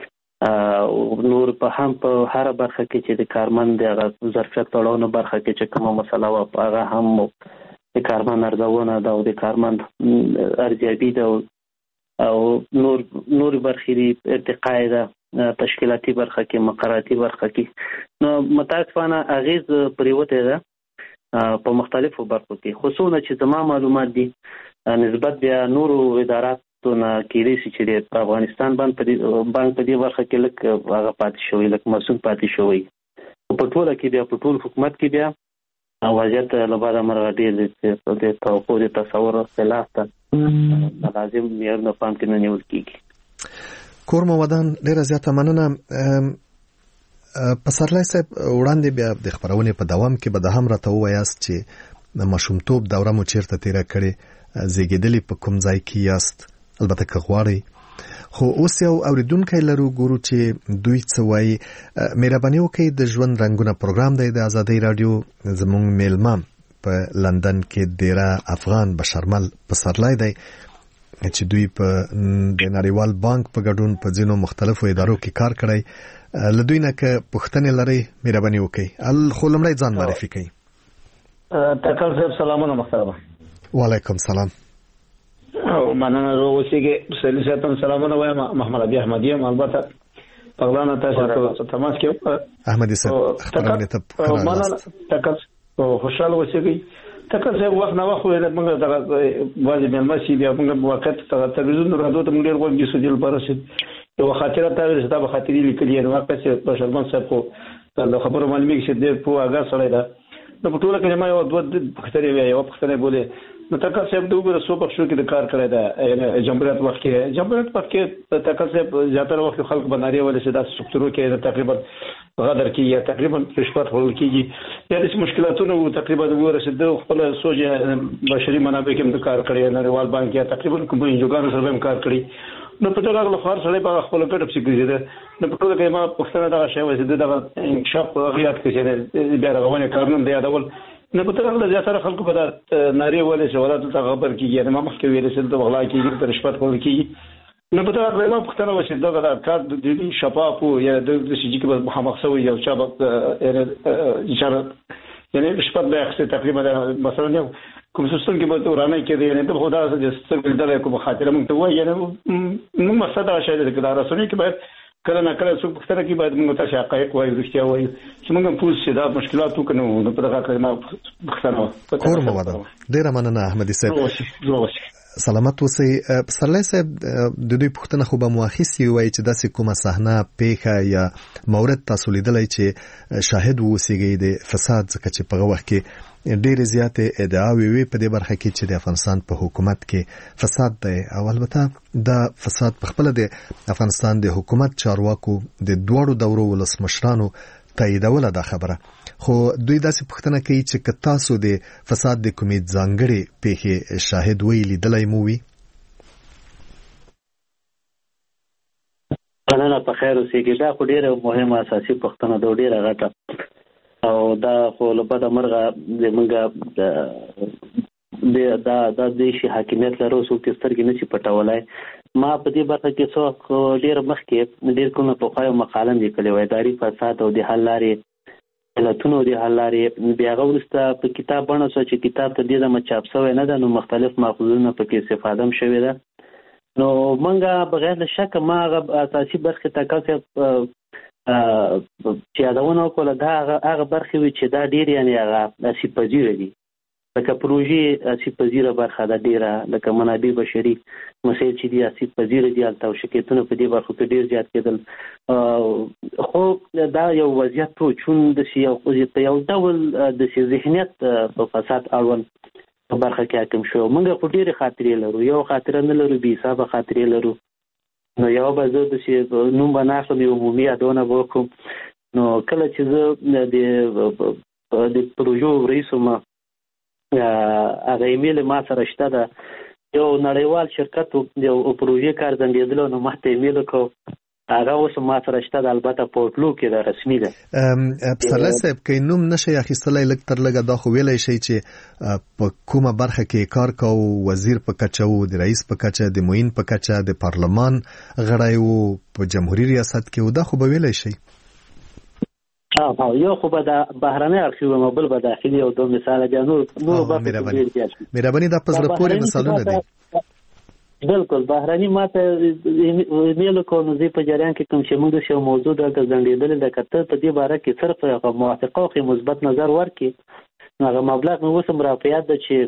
ده نور په هم په هر برخه کې چې د کارمند د ظرفیت تړاو برخه کې چې کومه مسله و هغه هم د کارمند ارزونه دا او د کارمند ارزیابي دا او نور نور برخې دی ارتقاء ده تشکیلاتی برخه کې مقرراتی برخه کې نو متاسفانه اغیز پریوته ده په مختلفو برخو کې خصوصا چې زما معلومات دي نسبت بیا نورو اداراتو نه کېدای شي چې په افغانستان باندې بانک په دې برخه کې لکه هغه پاتې شوی لکه مسوم پاتې شوی په ټوله کې بیا په ټول حکومت کې بیا وضعیت له بعد مرغه ډېر د توقع د تصور خلاف ته لازم معیارونه پام کې نه نیول کېږي کور مودان ډېره زیاته مننه پسرلی صاحب وړاندې بیا د خبرونې په دوام کې به د هم راته ووایاست چې د ماشومتوب دوره مو چیرته تېره کړې زیږېدلې په کوم ځای کې یاست البته که غواړئ خو اوس یو اوریدونکی لرو ګورو چې دوی څه وایي مهرباني وکړئ د ژوند رنګونه پروګرام دی د ازادۍ راډیو زموږ میلمه په لندن کې دیره افغان بشرمل پسرلی دی چې دوی په د نړیوال بانک په ګډون په ځینو مختلفو ادارو کې کار کړی له دوی نه که پوښتنې لرئ مهرباني وکړئ خو لومړی ځان معرفي کړئ تکل صاحب سلامونه محترمه وعلیکم سلام او مننه روسیږي سلیساتن سلامونه وایم محمد ابي احمدي البته پغلانه تاسو تماس کې احمدي صاحب خبرونه ته مننه تکل خوشاله اوسئ تکل صاحب وخت نه وخت موږ د وایي مېلمه سي بیا موږ وخت ته تلویزیون راډیو ته موږ ډېر وخت کې سجل برسید یو خاطره تاسو ته به خاطرې لیکلې نو واقع چې بشرمن صاحب کو د خبرو معلومي چې ډېر په هغه سره ده نو په ټوله کې ما یو دوه پختري وی یو پختري بوله نو تکل صاحب د وګړو سو پښو کې د کار کړی دا جمهوریت وخت کې جمهوریت وخت کې تکل صاحب زیاتره وخت خلک بناري ولې چې د سکتورو کې تقریبا غدر کې یا تقریبا رشوت ورکول کېږي یا د مشکلاتونو تقریبا د ورسېد خپل سوچ بشري منابع کې هم کار کړی نړیوال بانک یا تقریبا کوم انجوګانو سره هم کار کړی نو په ټول هغه خبر سره په خپل کټ په سګریټ ده نو په ټول کې ما پښتنه دا شی وځي دغه انکشاف غیات کې چې بیا راغونه کارونه دی دا ول نو په ټول هغه زیاتره خلکو په ناری ولې شوالات ته خبر کیږي ما مخکې ویل چې د بغلا کې د رشوت کول کیږي نو په ټول هغه ما پښتنه وځي دغه کار د شفاف او یا د سيجي کې مخامخ سوی یو چا یعنی اشاره یعنی رشوت به اخته تقریبا مثلا یو کوم څه څنګه به ورانه کې دی یعنی په خدا سره چې څنګه دلته کوم خاطر موږ ته وایي یعنی نو مقصد دا شی دی چې دا رسنۍ کې باید کله نه کله څوک پښتنه کې باید موږ ته حقایق وایي رښتیا وایي چې موږ پوه شو دا مشکلات وکړو نو په دغه کې ما پښتنه کور مو ودا ډیر مننه احمدي صاحب سلامت اوسئ. پسرلی صاحب د دوی پوښتنه خو به مو اخیستې وای چې داسې کومه صحنه پیښه یا مورد تاسو لیدلی چې شاهد اوسئ د فساد څخه چې په وخت کې ډېرې زیاتې ادعاوې وي په دې برخه کې چې د افغانستان په حکومت کې فساد دی او البته دا فساد په خپل د افغانستان د حکومت چارواکو د دوړو دورو ولسمشرانو تاییدوله دا خبره خو دوی داسې پوښتنه کوي چې که تاسو د فساد د کومې ځانګړې پیښې شاهد وی لیدلی مو وي. مننه په خیر اوسئ. دا خو ډېره مهمه اساسي پوښتنه ده ډېره غټه او دا خو له بده مرغه زموږ دا دا د شي حاکمیت لرو څوک سترګې نشي پټولای. ما په دې برخه کې څو ډېر مخکې ډېر کومه په خایو مقاله لیکلې وای اداري فساد او د حل لارې علتونو د حل لارې بیا وروسته په کتاب باندې څه چې کتاب ته دې د چاپ شوی نه ده نو مختلف ماخذونه پکې استفاده هم شوی ده نو منګه بغیر له شک ما اساسي برخه تکاسه چې یادونه کوله دا هغه برخه وي چې دا ډېر یعنی هغه اسی پذیر دي لکه پروژې اسی پذیره برخه ده ډېره لکه منابع بشري مسایل چې دي اسی پذیر دي البته شکایتونه په دې برخه کې ډېر زیات کېدل خو دا یو وضعیت ته چون د یو یو ډول د ذهنیت په فساد اړوند په برخه کې حاکم شو. موږ په ډېرې خاطرې لرو یو خاطره نه لرو بې حسابه خاطرې لرو نو یو به زه د نوم به نه اخلم یو عمومي یادونه به وکړم نو کله چې زه د د پروژو رئیس وم هغه ایمیل ما سره شته ده یو نړیوال شرکت یو پروژې کار ځنډېدلو نو ما ته ایمیل وکړو هغه اوس ما سره شته ده البته په اوټلو کې ده رسمي ده. پسرلی صاحب که نوم نشئ اخیستلی لږ تر لږه دا خو ویلی شئ چې په کومه برخه کې کار کوو وزیر په کچه و د رئیس په کچه د معین په کچه د پارلمان غړی و په جمهوري ریاست کې و دا خو به ویلی شئ. یو خو به د بهرنی ارخیو موبایل به داخلي او دوه مثال بیا نور نور به مهرباني دا په زړه پورې مثالونه دي. بالکل بهرني ماته ایمیل کوو نو زه په جریان کې کوم چې موږ شو موضوع دلته ځنډېدلې ده که ته په دې باره کې صرف یو موافقه وکړې مثبت نظر ورکړي نو هغه مبلغ مې اوس هم راپه یاد ده چې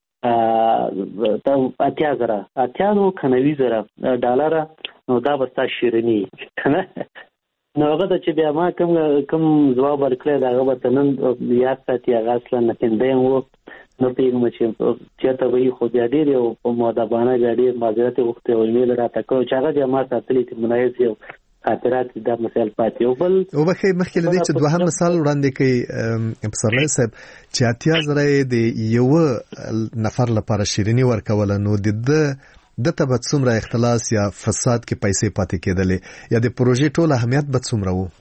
اتیا زره اتیا نو که نوي زره ډالره نو دا به ستا شیریني که نه نو هغه ته چې بیا ما کوم کوم ځواب ورکړی د هغه به ته نن یاد ساتي هغه اصلا نکندی هم و نه پوهېږم چې چېرته به وي خو بیا ډېر یو په مؤدبانه بیا ډېر معذرت یې غوښتی او ایمیل راته کړی چې هغه بیا ما ساتلي چې منایز یو خاطرات دا مسایل پاتې یو بل وبښئ مخکې له دې چې دوهم مثال وړاندې کوي پسرلی صاحب چې اتیا زره یې د یوه نفر لپاره شیریني ورکوله نو د ده دته به څومره اختلاس یا فساد کې پیسې پاتې کېدلې یا د پروژې ټول اهمیت به څومره و؟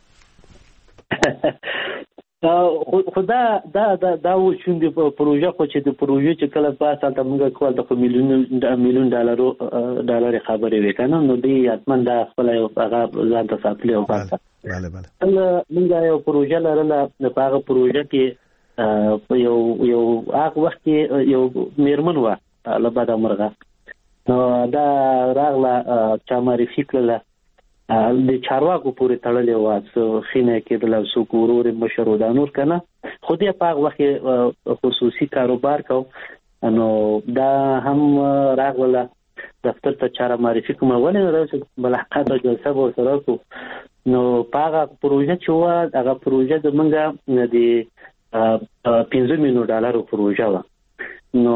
خو دا دا دا دا و چې د پروژه خو چې د پروژې چې کله پاس هلته موږ کول د میلیون میلیون ډالرو ډالرې خبرې وې که نه نو دوی حتما دا خپله یو هغه ځان ته ساتلې او پاسه موږ یو پروژه لرله په هغه پروژه کې په یو یو هغه وخت کې یو میرمن وه له بده مرغه نو دا راغله چا معرفي کړله د چارواکو پورې تړلې وه څه خینه کېدله څوک ورور مشر و دا نور که نه خو دې په هغه وخت کې خصوصي کاروبار کو نو دا هم راغله دفتر ته چاره معرفي کوم ولې نه راځي ملاقات او جلسه به ورسره وکړو نو په هغه پروژه چې وه هغه پروژه زمونږ د پنځه میلیون ډالرو پروژه وه نو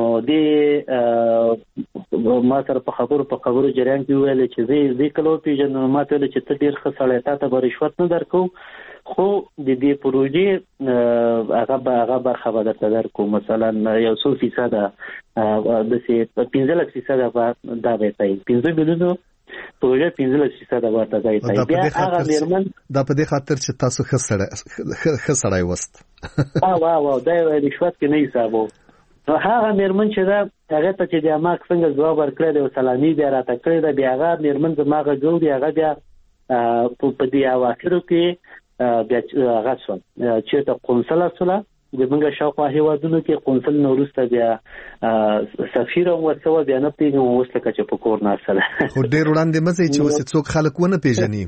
دې ما سره په خبرو په خبرو جریان کې ویل چې زه زه کله پیژنم ما ته ویل چې ته ډېر ښه سړی تا ته به رشوت نه درکو خو د دې پروژې هغه به هغه برخه به درته درکو مثلا یو څو فیصده داسې پنځه لک فیصده به دا به یې پنځه میلیونو پروژه پنځلس فیصد ورته ځای ته بیا هغه میرمن دا په دې خاطر چې تاسو ښه سړی ښه سړی وست وا وا وا دا رشوت کې نه حسابو نو هغه میرمن چې دا هغه ته چې د ما څنګه جواب ورکړی او سلامي بیا راته کړی دا بیا هغه میرمن زماغه جوړ دی هغه بیا په دې اواخرو کې بیا هغه څو چې ته قونسل اصله د موږ شاوخوا هیوادونو کې قونسل نورسته بیا سفیر او وسو بیا نه پیږم اوس لکه چې په کور نه سره خو ډیر وړاندې مزه چې اوس څوک خلک ونه پیژني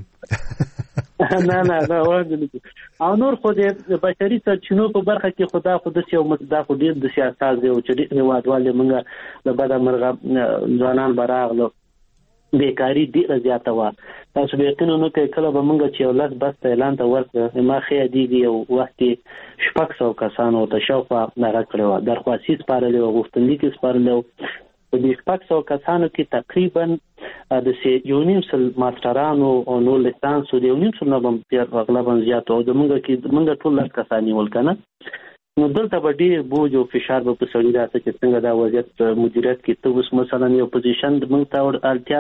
نه نه نه وایي او نور خو د بشري سرچینو په برخه کې خدا خود سي او متدا خو ډیر د سیاست دی او چې هیوادوال موږ د بده مرغه ځوانان براغلو بیکاری ډیره زیاته و تاسو به یقینا نو کې کله به موږ چې ولادت بس اعلان ته ورکړ ما خې دیږي او وخت شپږ سو کسانو ته شاوخوا نه راکړو درخواستي سپارلې او غوښتنلیک سپارلې په دې شپږ سو کسانو کې تقریبا د یونیم سل ماسترانو او نو لیسانس او د یونیم سل نه هم اغلبا زیات او د موږ کې موږ ټول لاس کسانی ولکنه نو دلته به ډیر بوج او فشار به په سړی راځي چې څنګه دا وضعیت مدیریت کې ته اوس مثلا یو پوزیشن موږ ته اړتیا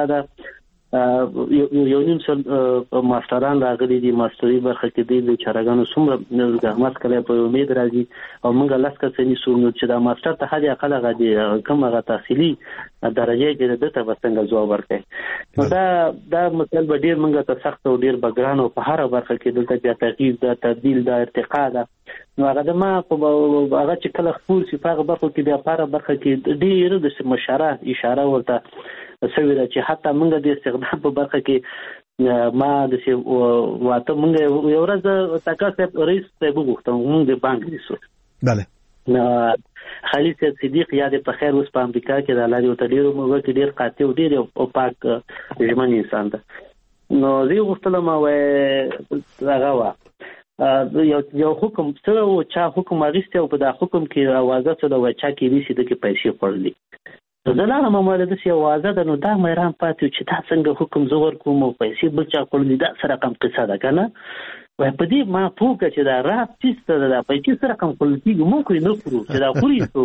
ده یو نیم سل ماستران راغلي دي ماستری برخه کې دي د چارګانو څومره زحمت کړي په امید راځي او موږ لاس کسانی سومو چې دا ماستر ته هغه اقل غدي کومه تحصیلي درجه کې د ته څنګه جواب ورکړي نو دا دا مثال به ډیر موږ ته سخت او ډیر بګران او په هر برخه کې دلته بیا تغییر دا تبديل دا ارتقا ده نو هغه د ما په هغه چې کله خپل صفه برخه کې بیا په برخه کې ډیر د مشاره اشاره ورته سوي دا چې حتی موږ د استخدام په برخه کې ما د سی واته موږ یو ورځ تاسو رئیس ته وګورم موږ د بانک ریسو bale نو خالد صدیق یاد په خیر اوس په امریکا کې د لاري او تډیرو موږ کې ډیر قاطع ډیر او پاک ژمن انسان ده نو زه غوښتلم او هغه وا یو یو حکم څه او چا حکم اغسته او په دا حکم کې اوازه څه د وچا کې دي چې د پیسې خورلې دا نه مماله د سی اوازه د نو دا مېران پاتې چې دا څنګه حکم زور کوم او پیسې بل چا خورلې دا سره کم قصه ده کنه وای په دې ما پوکه چې دا رات چې دا پیسې سره کم خورلې مو کوی نو کړو چې دا خوري څو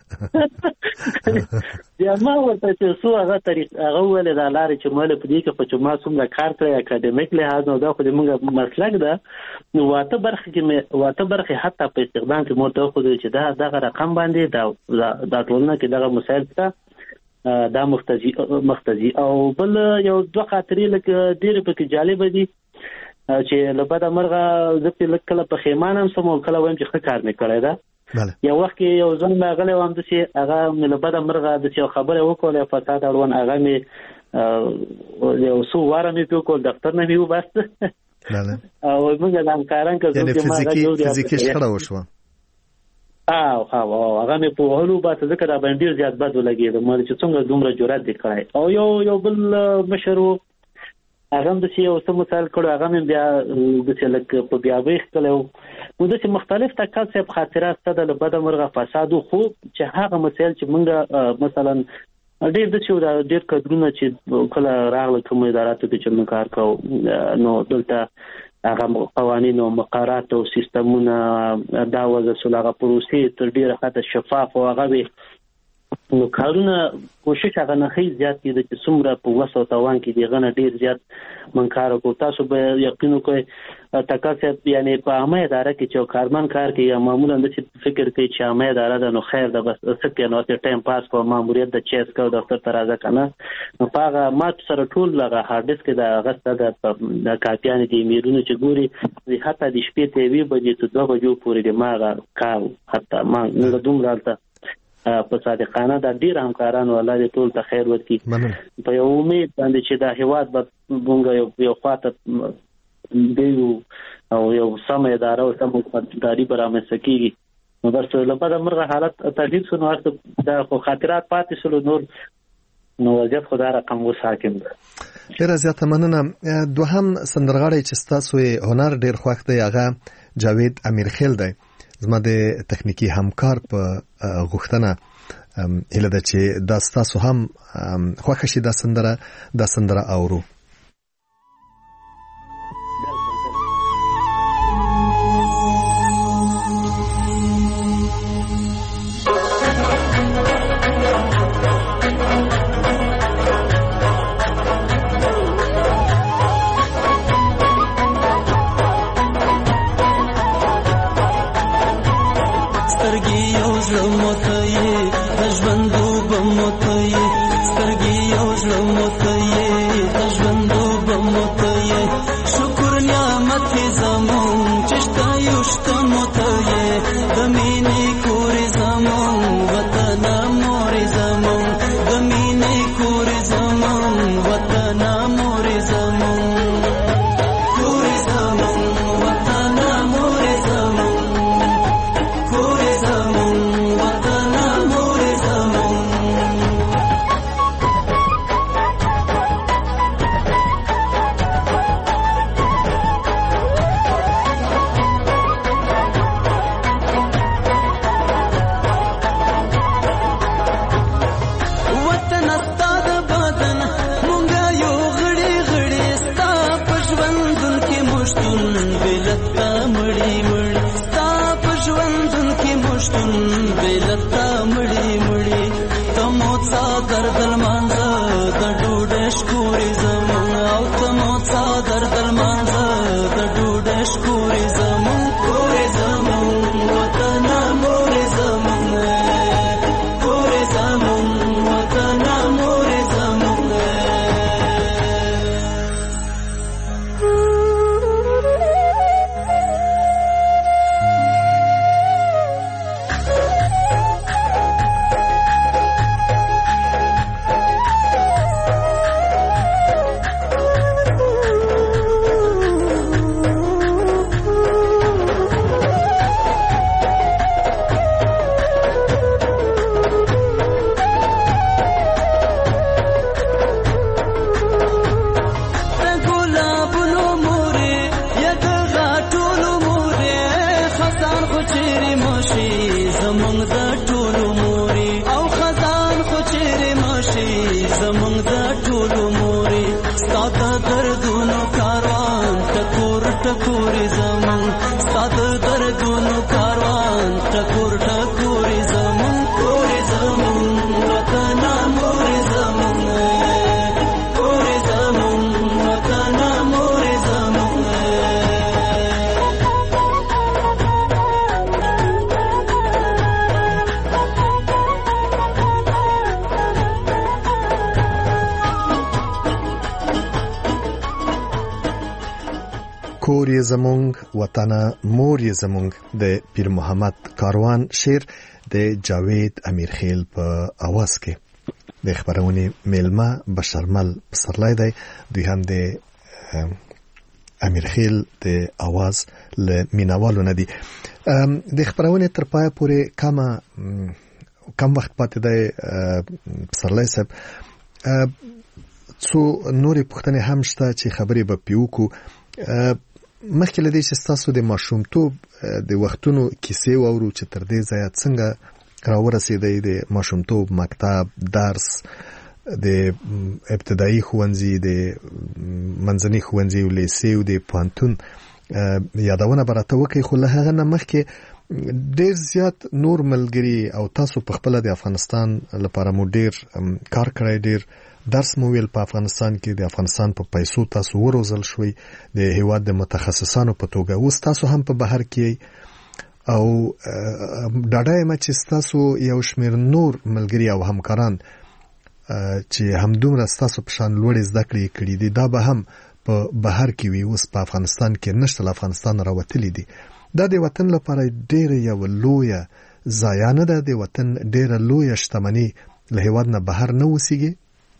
کنه بیا ما ورته چې سو هغه طریق هغه ول دا لارې چې مال په دې کې په چې ما څومره کار کړی اکیډمیک لحاظ نو دا خو دې موږ مسلک ده نو واته برخه کې واته برخه حتی په استخدام کې مو ته خو دې چې دا دغه رقم باندې دا دا ټولنه کې دغه مسائل ته دا مختزي مختزي او بل یو دوه خاطرې لکه ډېر په جالب دي چې لبدا مرغه زپې لکه په خیمانم سم او کله وایم چې ښه کار نه کړی دا یو وخت یو ځن مغله وام د سي هغه لبدا مرغه د څه خبره وکړه فساد اړون هغه می یو څو واره می په کول دفتر نه میو بس او موږ د امکاران کې یعنی فزیکی فزیکی شخړه وشوه او هاو هغه مې په هلو باسه ځکه دا باندې زیات بد ولګي د مړ چې څنګه دومره جرأت وکړای او یو یو بل مشرو هغه د سی او سم مثال کړو هغه مې بیا د څه لک په بیا وېخ کړو نو د څه مختلف تکاسب خاطرات ستل د بد مرغه فساد خو چې هغه مسایل چې موږ مثلا ډېر د څه دا ډېر کډرونه چې کله راغله کوم اداراتو کې چې موږ کار کوو نو دلته هغه قوانين او مقررات او سیستمونه دا وځه سلاغه پروسې تر ډیره خاطر شفاف او هغه نو کارونه کوشش هغه نه هي زیات دي چې څومره په وسو توان کې دی غنه ډیر زیات منکار کو تاسو به یقین کوئ تکاسب یعنی په عامه اداره کې چې کارمن کار کوي معمولا د فکر کوي چې عامه اداره ده نو خیر ده بس سکه نو ته ټایم پاس کو ماموریت د چیس کو دفتر ته راځه کنه نو هغه مات سره ټول لغه هارد ډیسک د غسته د کاپیان دي میرونه چې ګوري حتی د شپې ته وی بجې ته دوه بجو پورې د ماغه کار حتی ما نو دوم راځه په صادقانه د ډیر همکارانو الله دې ټول ته خیر ورکړي په یو امید باندې چې دا هیواد به مونږ یو یو خاطر دیو او یو سم اداره او سم حکومتداري برابر سکیږي نو بس لپاره مرغه حالت تغییر شنو ارته د خاطرات پاتې شلو نور نو وضعیت خدای رقم وساکم ډیر زیات مننه دوهم سندرغاړی چې تاسو هنر ډیر خوښ دی هغه جاوید امیرخیل دی زما د تخنیکی همکار په غوښتنه اله د چې دا تاسو هم خوښ شي دا سندره دا سندره اورو کور یې زمونږ وطن مور یې زمونږ د پیر محمد کاروان شعر د جاوید امیرخیل په اواز کې د خبرونې میلمه بشرمل پسرلی دی. دوی هم د امیرخیل د اواز له مینوالو نه دي. د خبرونې تر پای پورې کم کم وخت پاتې دی پسرلی صاحب. څو نورې پوښتنې هم شته چې خبرې به پې وکړو. مخکې له دې چې ستاسو د ماشومتوب د وختونو کیسې واورو چې تر دې ځایه څنګه راورسېدئ، د ماشومتوب مکتب، درس، د ابتدایي ښوونځي، د منځني ښوونځي، لیسې او د پوهنتون یادونه به راته وکړئ. خو له هغه نه مخکې ډېر زیات نور ملګري او تاسو په خپله د افغانستان لپاره مو ډېر کار کړی، ډېر درس مو ویل په افغانستان کې، د افغانستان په پیسو تاسو وروزل شوي د هیواد د متخصصانو په توګه. اوس تاسو هم په بهر کې او ډاډه یم چې ستاسو یو شمېر نور ملګري او همکاران چې همدومره ستاسو په شان لوړې زده کړې کړي دي دا به هم په بهر کې وي، اوس په افغانستان کې نشته، له افغانستان راوتلي دي. دا د وطن لپاره ډېره یوه لویه ضایع نه ده؟ د وطن ډېره لویه شتمني له هیواد نه بهر نه اوسېږي؟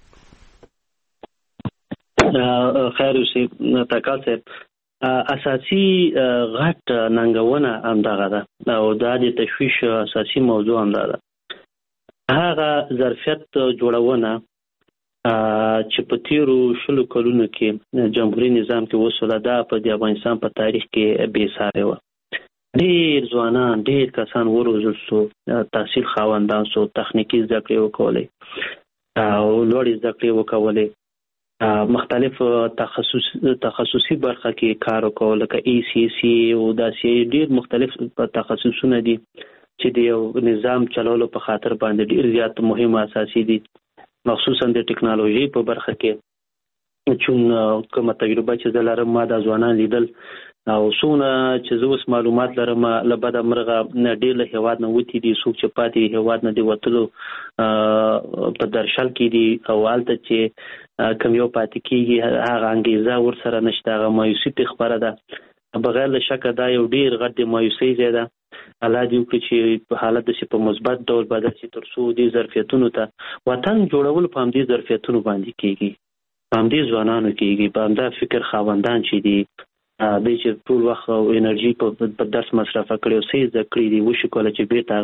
خیر اوسې تکال صاحب، اساسي غټ ننګونه همدغه ده او دا د تشویش اساسي موضوع همدا ده. هغه ظرفیت جوړونه چې په تیرو شلو کلونو کې جمهوري نظام کې وسوله، دا په د افغانستان په تاریخ کې بې سارې وه. ډېر ځوانان، ډېر کسان وروزل سو، تحصیل خاوندان سو، تخنیکي زده کړې وکولې او لوړې زده کړې وکولې، مختلف تخصص تخصصي برخه کې کار وکول، لکه ای سی سی او داسې ډېر مختلف تخصصونه دي چې د یو نظام چلولو په خاطر باندې ډېر زیات مهم اساسي دي، مخصوصا د ټکنالوژي په برخه کې. چون کومه تجربه چې زه لرم، ما دا ځوانان لیدل او څونه چې زه اوس معلومات لرم له بده مرغه ډېر له هیواد نه وتی دي څوک چې پاتې هیواد نه دی وتلو په درشل کې دي او هلته چې کوم یو پاتې کېږي هغه انګیزه ورسره نشته هغه مایوسي پې خپره ده بغیر له شکه دا یو ډېر غټ د مایوسۍ ځای ده الله دې وکړي چې حالت داسې په مثبت ډول بدل شي تر څو دې ظرفیتونو ته وطن جوړول په همدې ظرفیتونو باندې کېږي په همدې ځوانانو کېږي په همدا فکر خاوندان چې دي دوی چې ټول وخت او انرژي په درس مصرفه کړي او څه زده کړي دي وشي کولی چې بېرته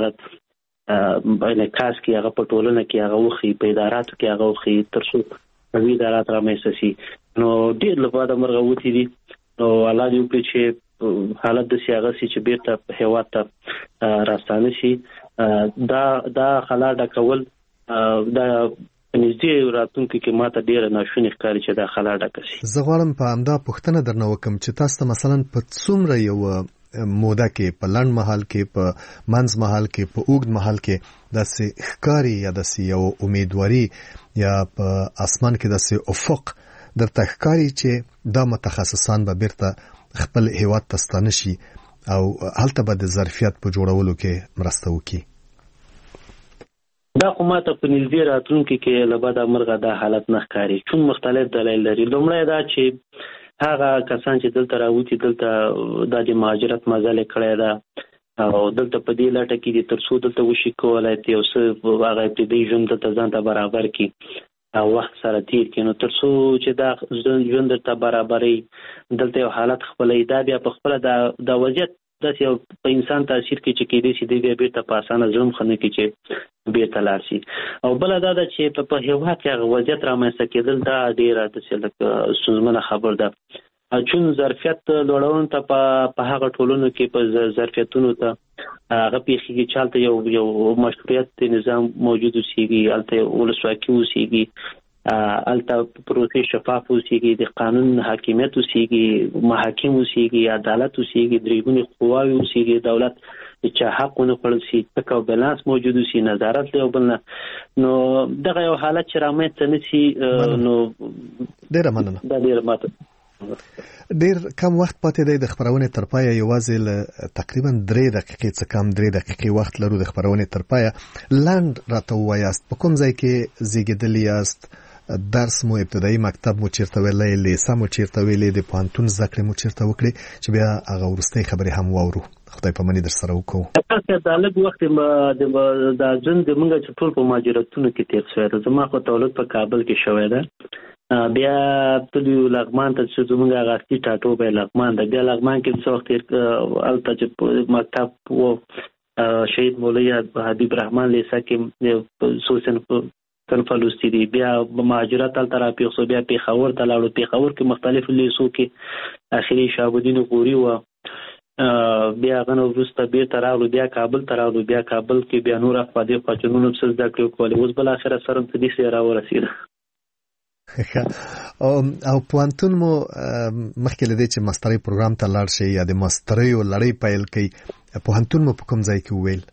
هغه انعکاس کړي هغه په ټولنه کې هغه وښیي په اداراتو کې هغه وښیي تر څو قوي ادارات رامنځته شي نو ډېر له باده مرغه وتي دي نو الله دې وکړي چې حالت داسې هغه شي چې بېرته هېواد ته راستانه شي دا دا خلا ډکول دا نږدې راتلونکي کې ماته ډېره ناشونې ښکاري چې دا خلا ډکه شي. زه غواړم په همدا پوښتنه درنه وکړم چې تاسو ته مثلا په څومره یو موده کې په لنډ مهال کې په منځ مهال کې په اوږد مهال کې داسې ښکاري یا داسې یو امیدواري یا په اسمان کې داسې افق درته ښکاري چې دا متخصصان به بیرته خپل هیواد ته ستانه شي او هلته به د ظرفیت په جوړولو کې مرسته وکړي. دا خو ماته په نږدې راتلونکي کې له بده مرغه دا حالت نه ښکاري چون مختلف دلایل لري. لومړی دا چې هغه کسان چې دلته راوتي دلته دا د مهاجرت مزل یې کړی ده او دلته په دې لټه کې دي تر څو دلته وشي کولی یو څه هغه ابتدایي ژوند دلته ځان ته برابر کړي او وخت سره تیر کړي نو تر څو چې دا ژوند درته برابروي دلته یو حالت خپلوي دا بیا په خپله دا وضعیت داسې یو په انسان تاثیر کوي چې کېدای شي دی بیا بېرته په اسانه زړه ښه نه کړي چې بېرته لاړ شي. او بله دا ده چې په هېواد کې هغه وضعیت رامنځته کېدل دا ډېره داسې لږ ستونزمنه خبر ده چون ظرفیت لوړونې ته په هغه ټولنو کې په ظرفیتونو ته هغه پېښېږي چې هلته یو یو مشروعیت نظام موجود اوسېږي هلته ولسواکي اوسېږي هلته پروسې شفاف اوسېږي د قانون حاکمیت اوسېږي محاکم اوسېږي عدالت اوسېږي درېګونې قواوې اوسېږي دولت چې حق ونه خوړل شي ټک او بیلانس موجود اوسي نظارت له یو بل نه نو دغه یو حالت چې رامنځته نه شي نو ډېره مننه دا ډېره ماته ډېر کم وخت پاتې دی د خپرونې تر پایه یوازې له تقریبا درې دقیقې څه کم درې دقیقې وخت لرو د خپرونې تر پایه لنډ راته ووایاست په کوم ځای کې زیږېدلي یاست درس مو ابتدایي مکتب مو چیرته ویلی لیسه مو چیرته ویلی د پوهنتون زده کړې مو چیرته وکړې چې بیا هغه وروستۍ خبرې هم واورو خدای په مني در سره وکړو. دا لږ وخت دا ژوند د موږ چې ټول په مهاجرتونو کې تېر شوی ده زما خو تولد په کابل کې شوی ده بیا تلو لغمان ته چې زموږ هغه اصلي ټاټوبی لغمان ده بیا لغمان کې څه وخت تېر هلته چې مکتب و شهید مولوي حبیب رحمان لیسه کې څو صنف صنفه لوستي دي بیا مهاجرت هلته راپېښ شو بیا پېښور ته لاړو پېښور کې مختلفو لیسو کې اخري شهابالدین غوري وه بیا هغه نه وروسته بېرته راغلو بیا کابل ته راغلو بیا کابل کې بیا نور اخوا دېخوا چې نور هم څه زده کړې وکولې اوس بالاخره سر هم په دې ځای راورسېده. او پوهنتون مو مخکې له دې چې ماسترۍ پروګرام ته لاړ شئ یا د ماستریو لړۍ پیل کړئ پوهنتون مو په کوم ځای کې وویل؟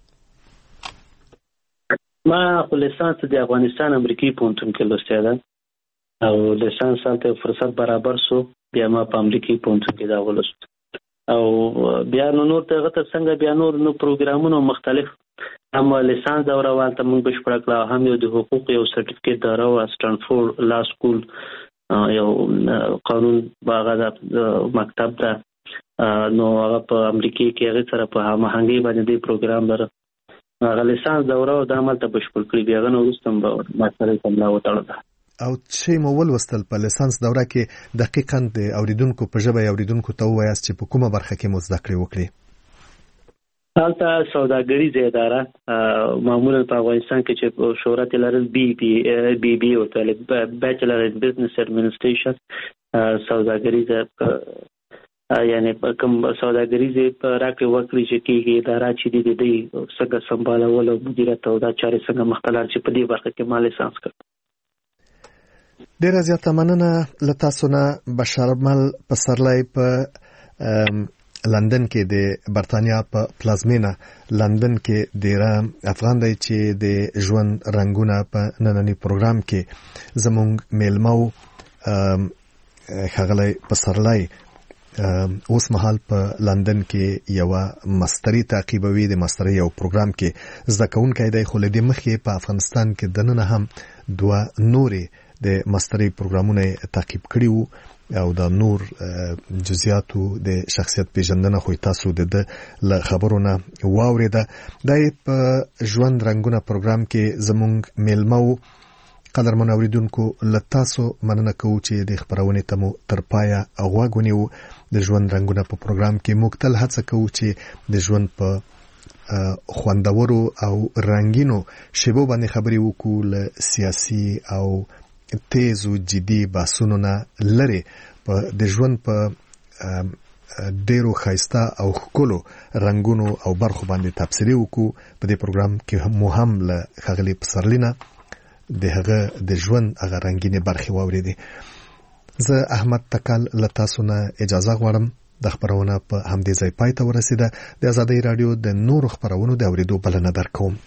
ما خو لیسانس د افغانستان امریکایي پوهنتون کې لوستی ده او لیسانس هلته یو فرصت برابر سو بیا ما په امریکایي پوهنتون کې دا ولوست او بیا نو نور ته هغه ته څنګه بیا نور نو پروګرامونه مختلف هم لیسانس دوره وه هلته موږ بشپړه کړه هم یو د حقوق یو سرټیفیکیټ دوره وه سټنفورډ لا سکول یو قانون هغه د مکتب ده نو هغه په امریکایي کې هغې سره په هماهنګۍ باندې دی پروګرام لره هغه لیسانس دوره او دا هملته بشپړ کړي بیا هغه نه وروسته هم به ماسترۍ ته ملا وتړله. او چې مو ولوستل په لیسانس دوره کې دقیقاً د اوریدونکو په ژبه یې اوریدونکو ته ووایاست چې په کومه برخه کې مو زده کړې وکړې؟ هلته سوداګریزه اداره معمولا په افغانستان کې چې شهرت یې لرل بي بي بي بي ورته ویل بیچلر ان بزنس ایډمنسټریشن سوداګریزه یعنی کوم سوداګریزې په راکړې ورکړې چې کېږي اداره چې دي د دوی څنګه سمبالول او مدیریت او دا چارې څنګه مخته لاړ چې په دې برخه کې ما لیسانس کړ. ډېره زیاته مننه له تاسو نه بشارمل پسرلی په لندن کې د برتانیا په پلازمینه لندن کې ډېره افغان دی چې د ژوند رنګونه په ننني پروګرام کې زموږ میلمه و ښاغلی پسرلی اوس مهال په لندن کې یو ماستری تعقیبوي. د ماستری یو پروګرام کې زده کوونکی دی، خو له دې مخکې په افغانستان کې دننه هم دوه نورې د ماستری پروګرامونه تعقیب کړي وو او د نور جزئیاتو د شخصیت پیژندنه خو تاسو د ل خبرونه واوریده. د په ژوند رنگونه پروګرام کې زمونږ میلمو قدرمن اوریدونکو لتاسو مننه کوو چې د خبرونه تمو تر پایا غوغونیو. د ژوند رنگونه په پروګرام کې مختل هڅه کوو چې د ژوند په خوندورو او رنگینو شیبو باندې خبرې وکړو، له سیاسي او تیز او جدي بحثونو نه لري په د ژوند په ډیرو خایسته او ښکلو رنگونو او برخو باندې تبصرې وکړو. په دې پروګرام کې مو هم له ښاغلي پسرلینا د هغه د ژوند هغه رنگینې برخې واورېدې. زه احمد تکل له تاسو نه اجازه غواړم. د خبرونه په همدې ځای پای ته ورسېده. د آزادۍ راډیو د نورو خبرونو د اورېدو بلنه درکوم.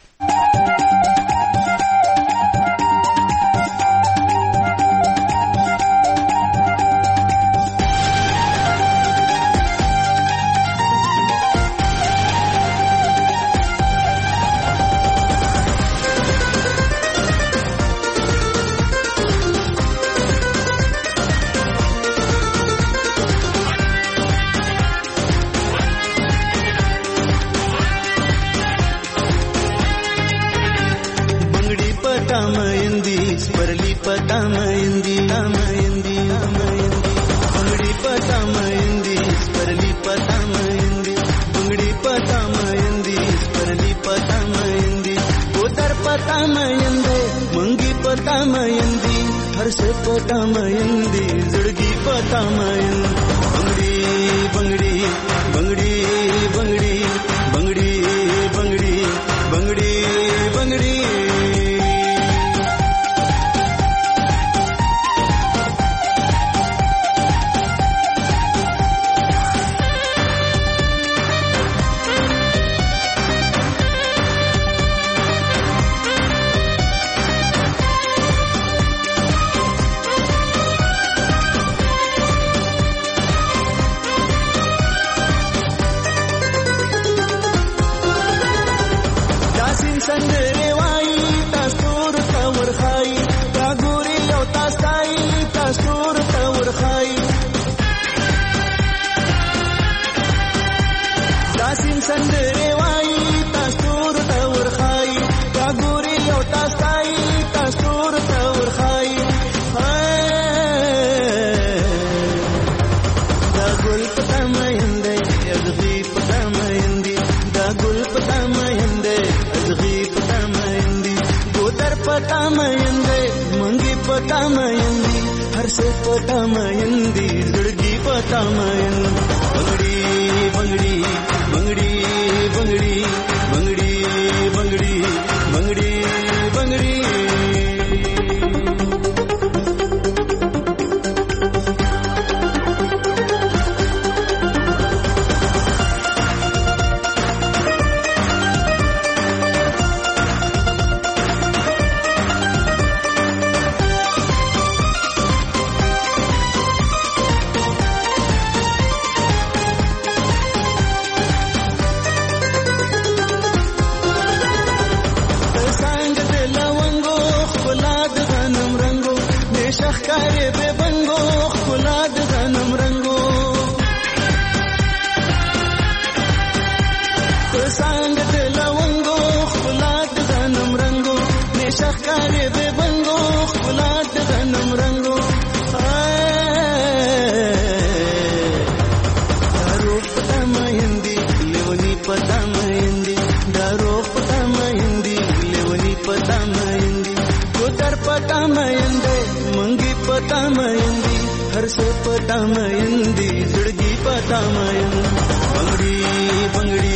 हर से पता मैं इंदी जुड़गी पता मैं बंगड़ी बंगड़ी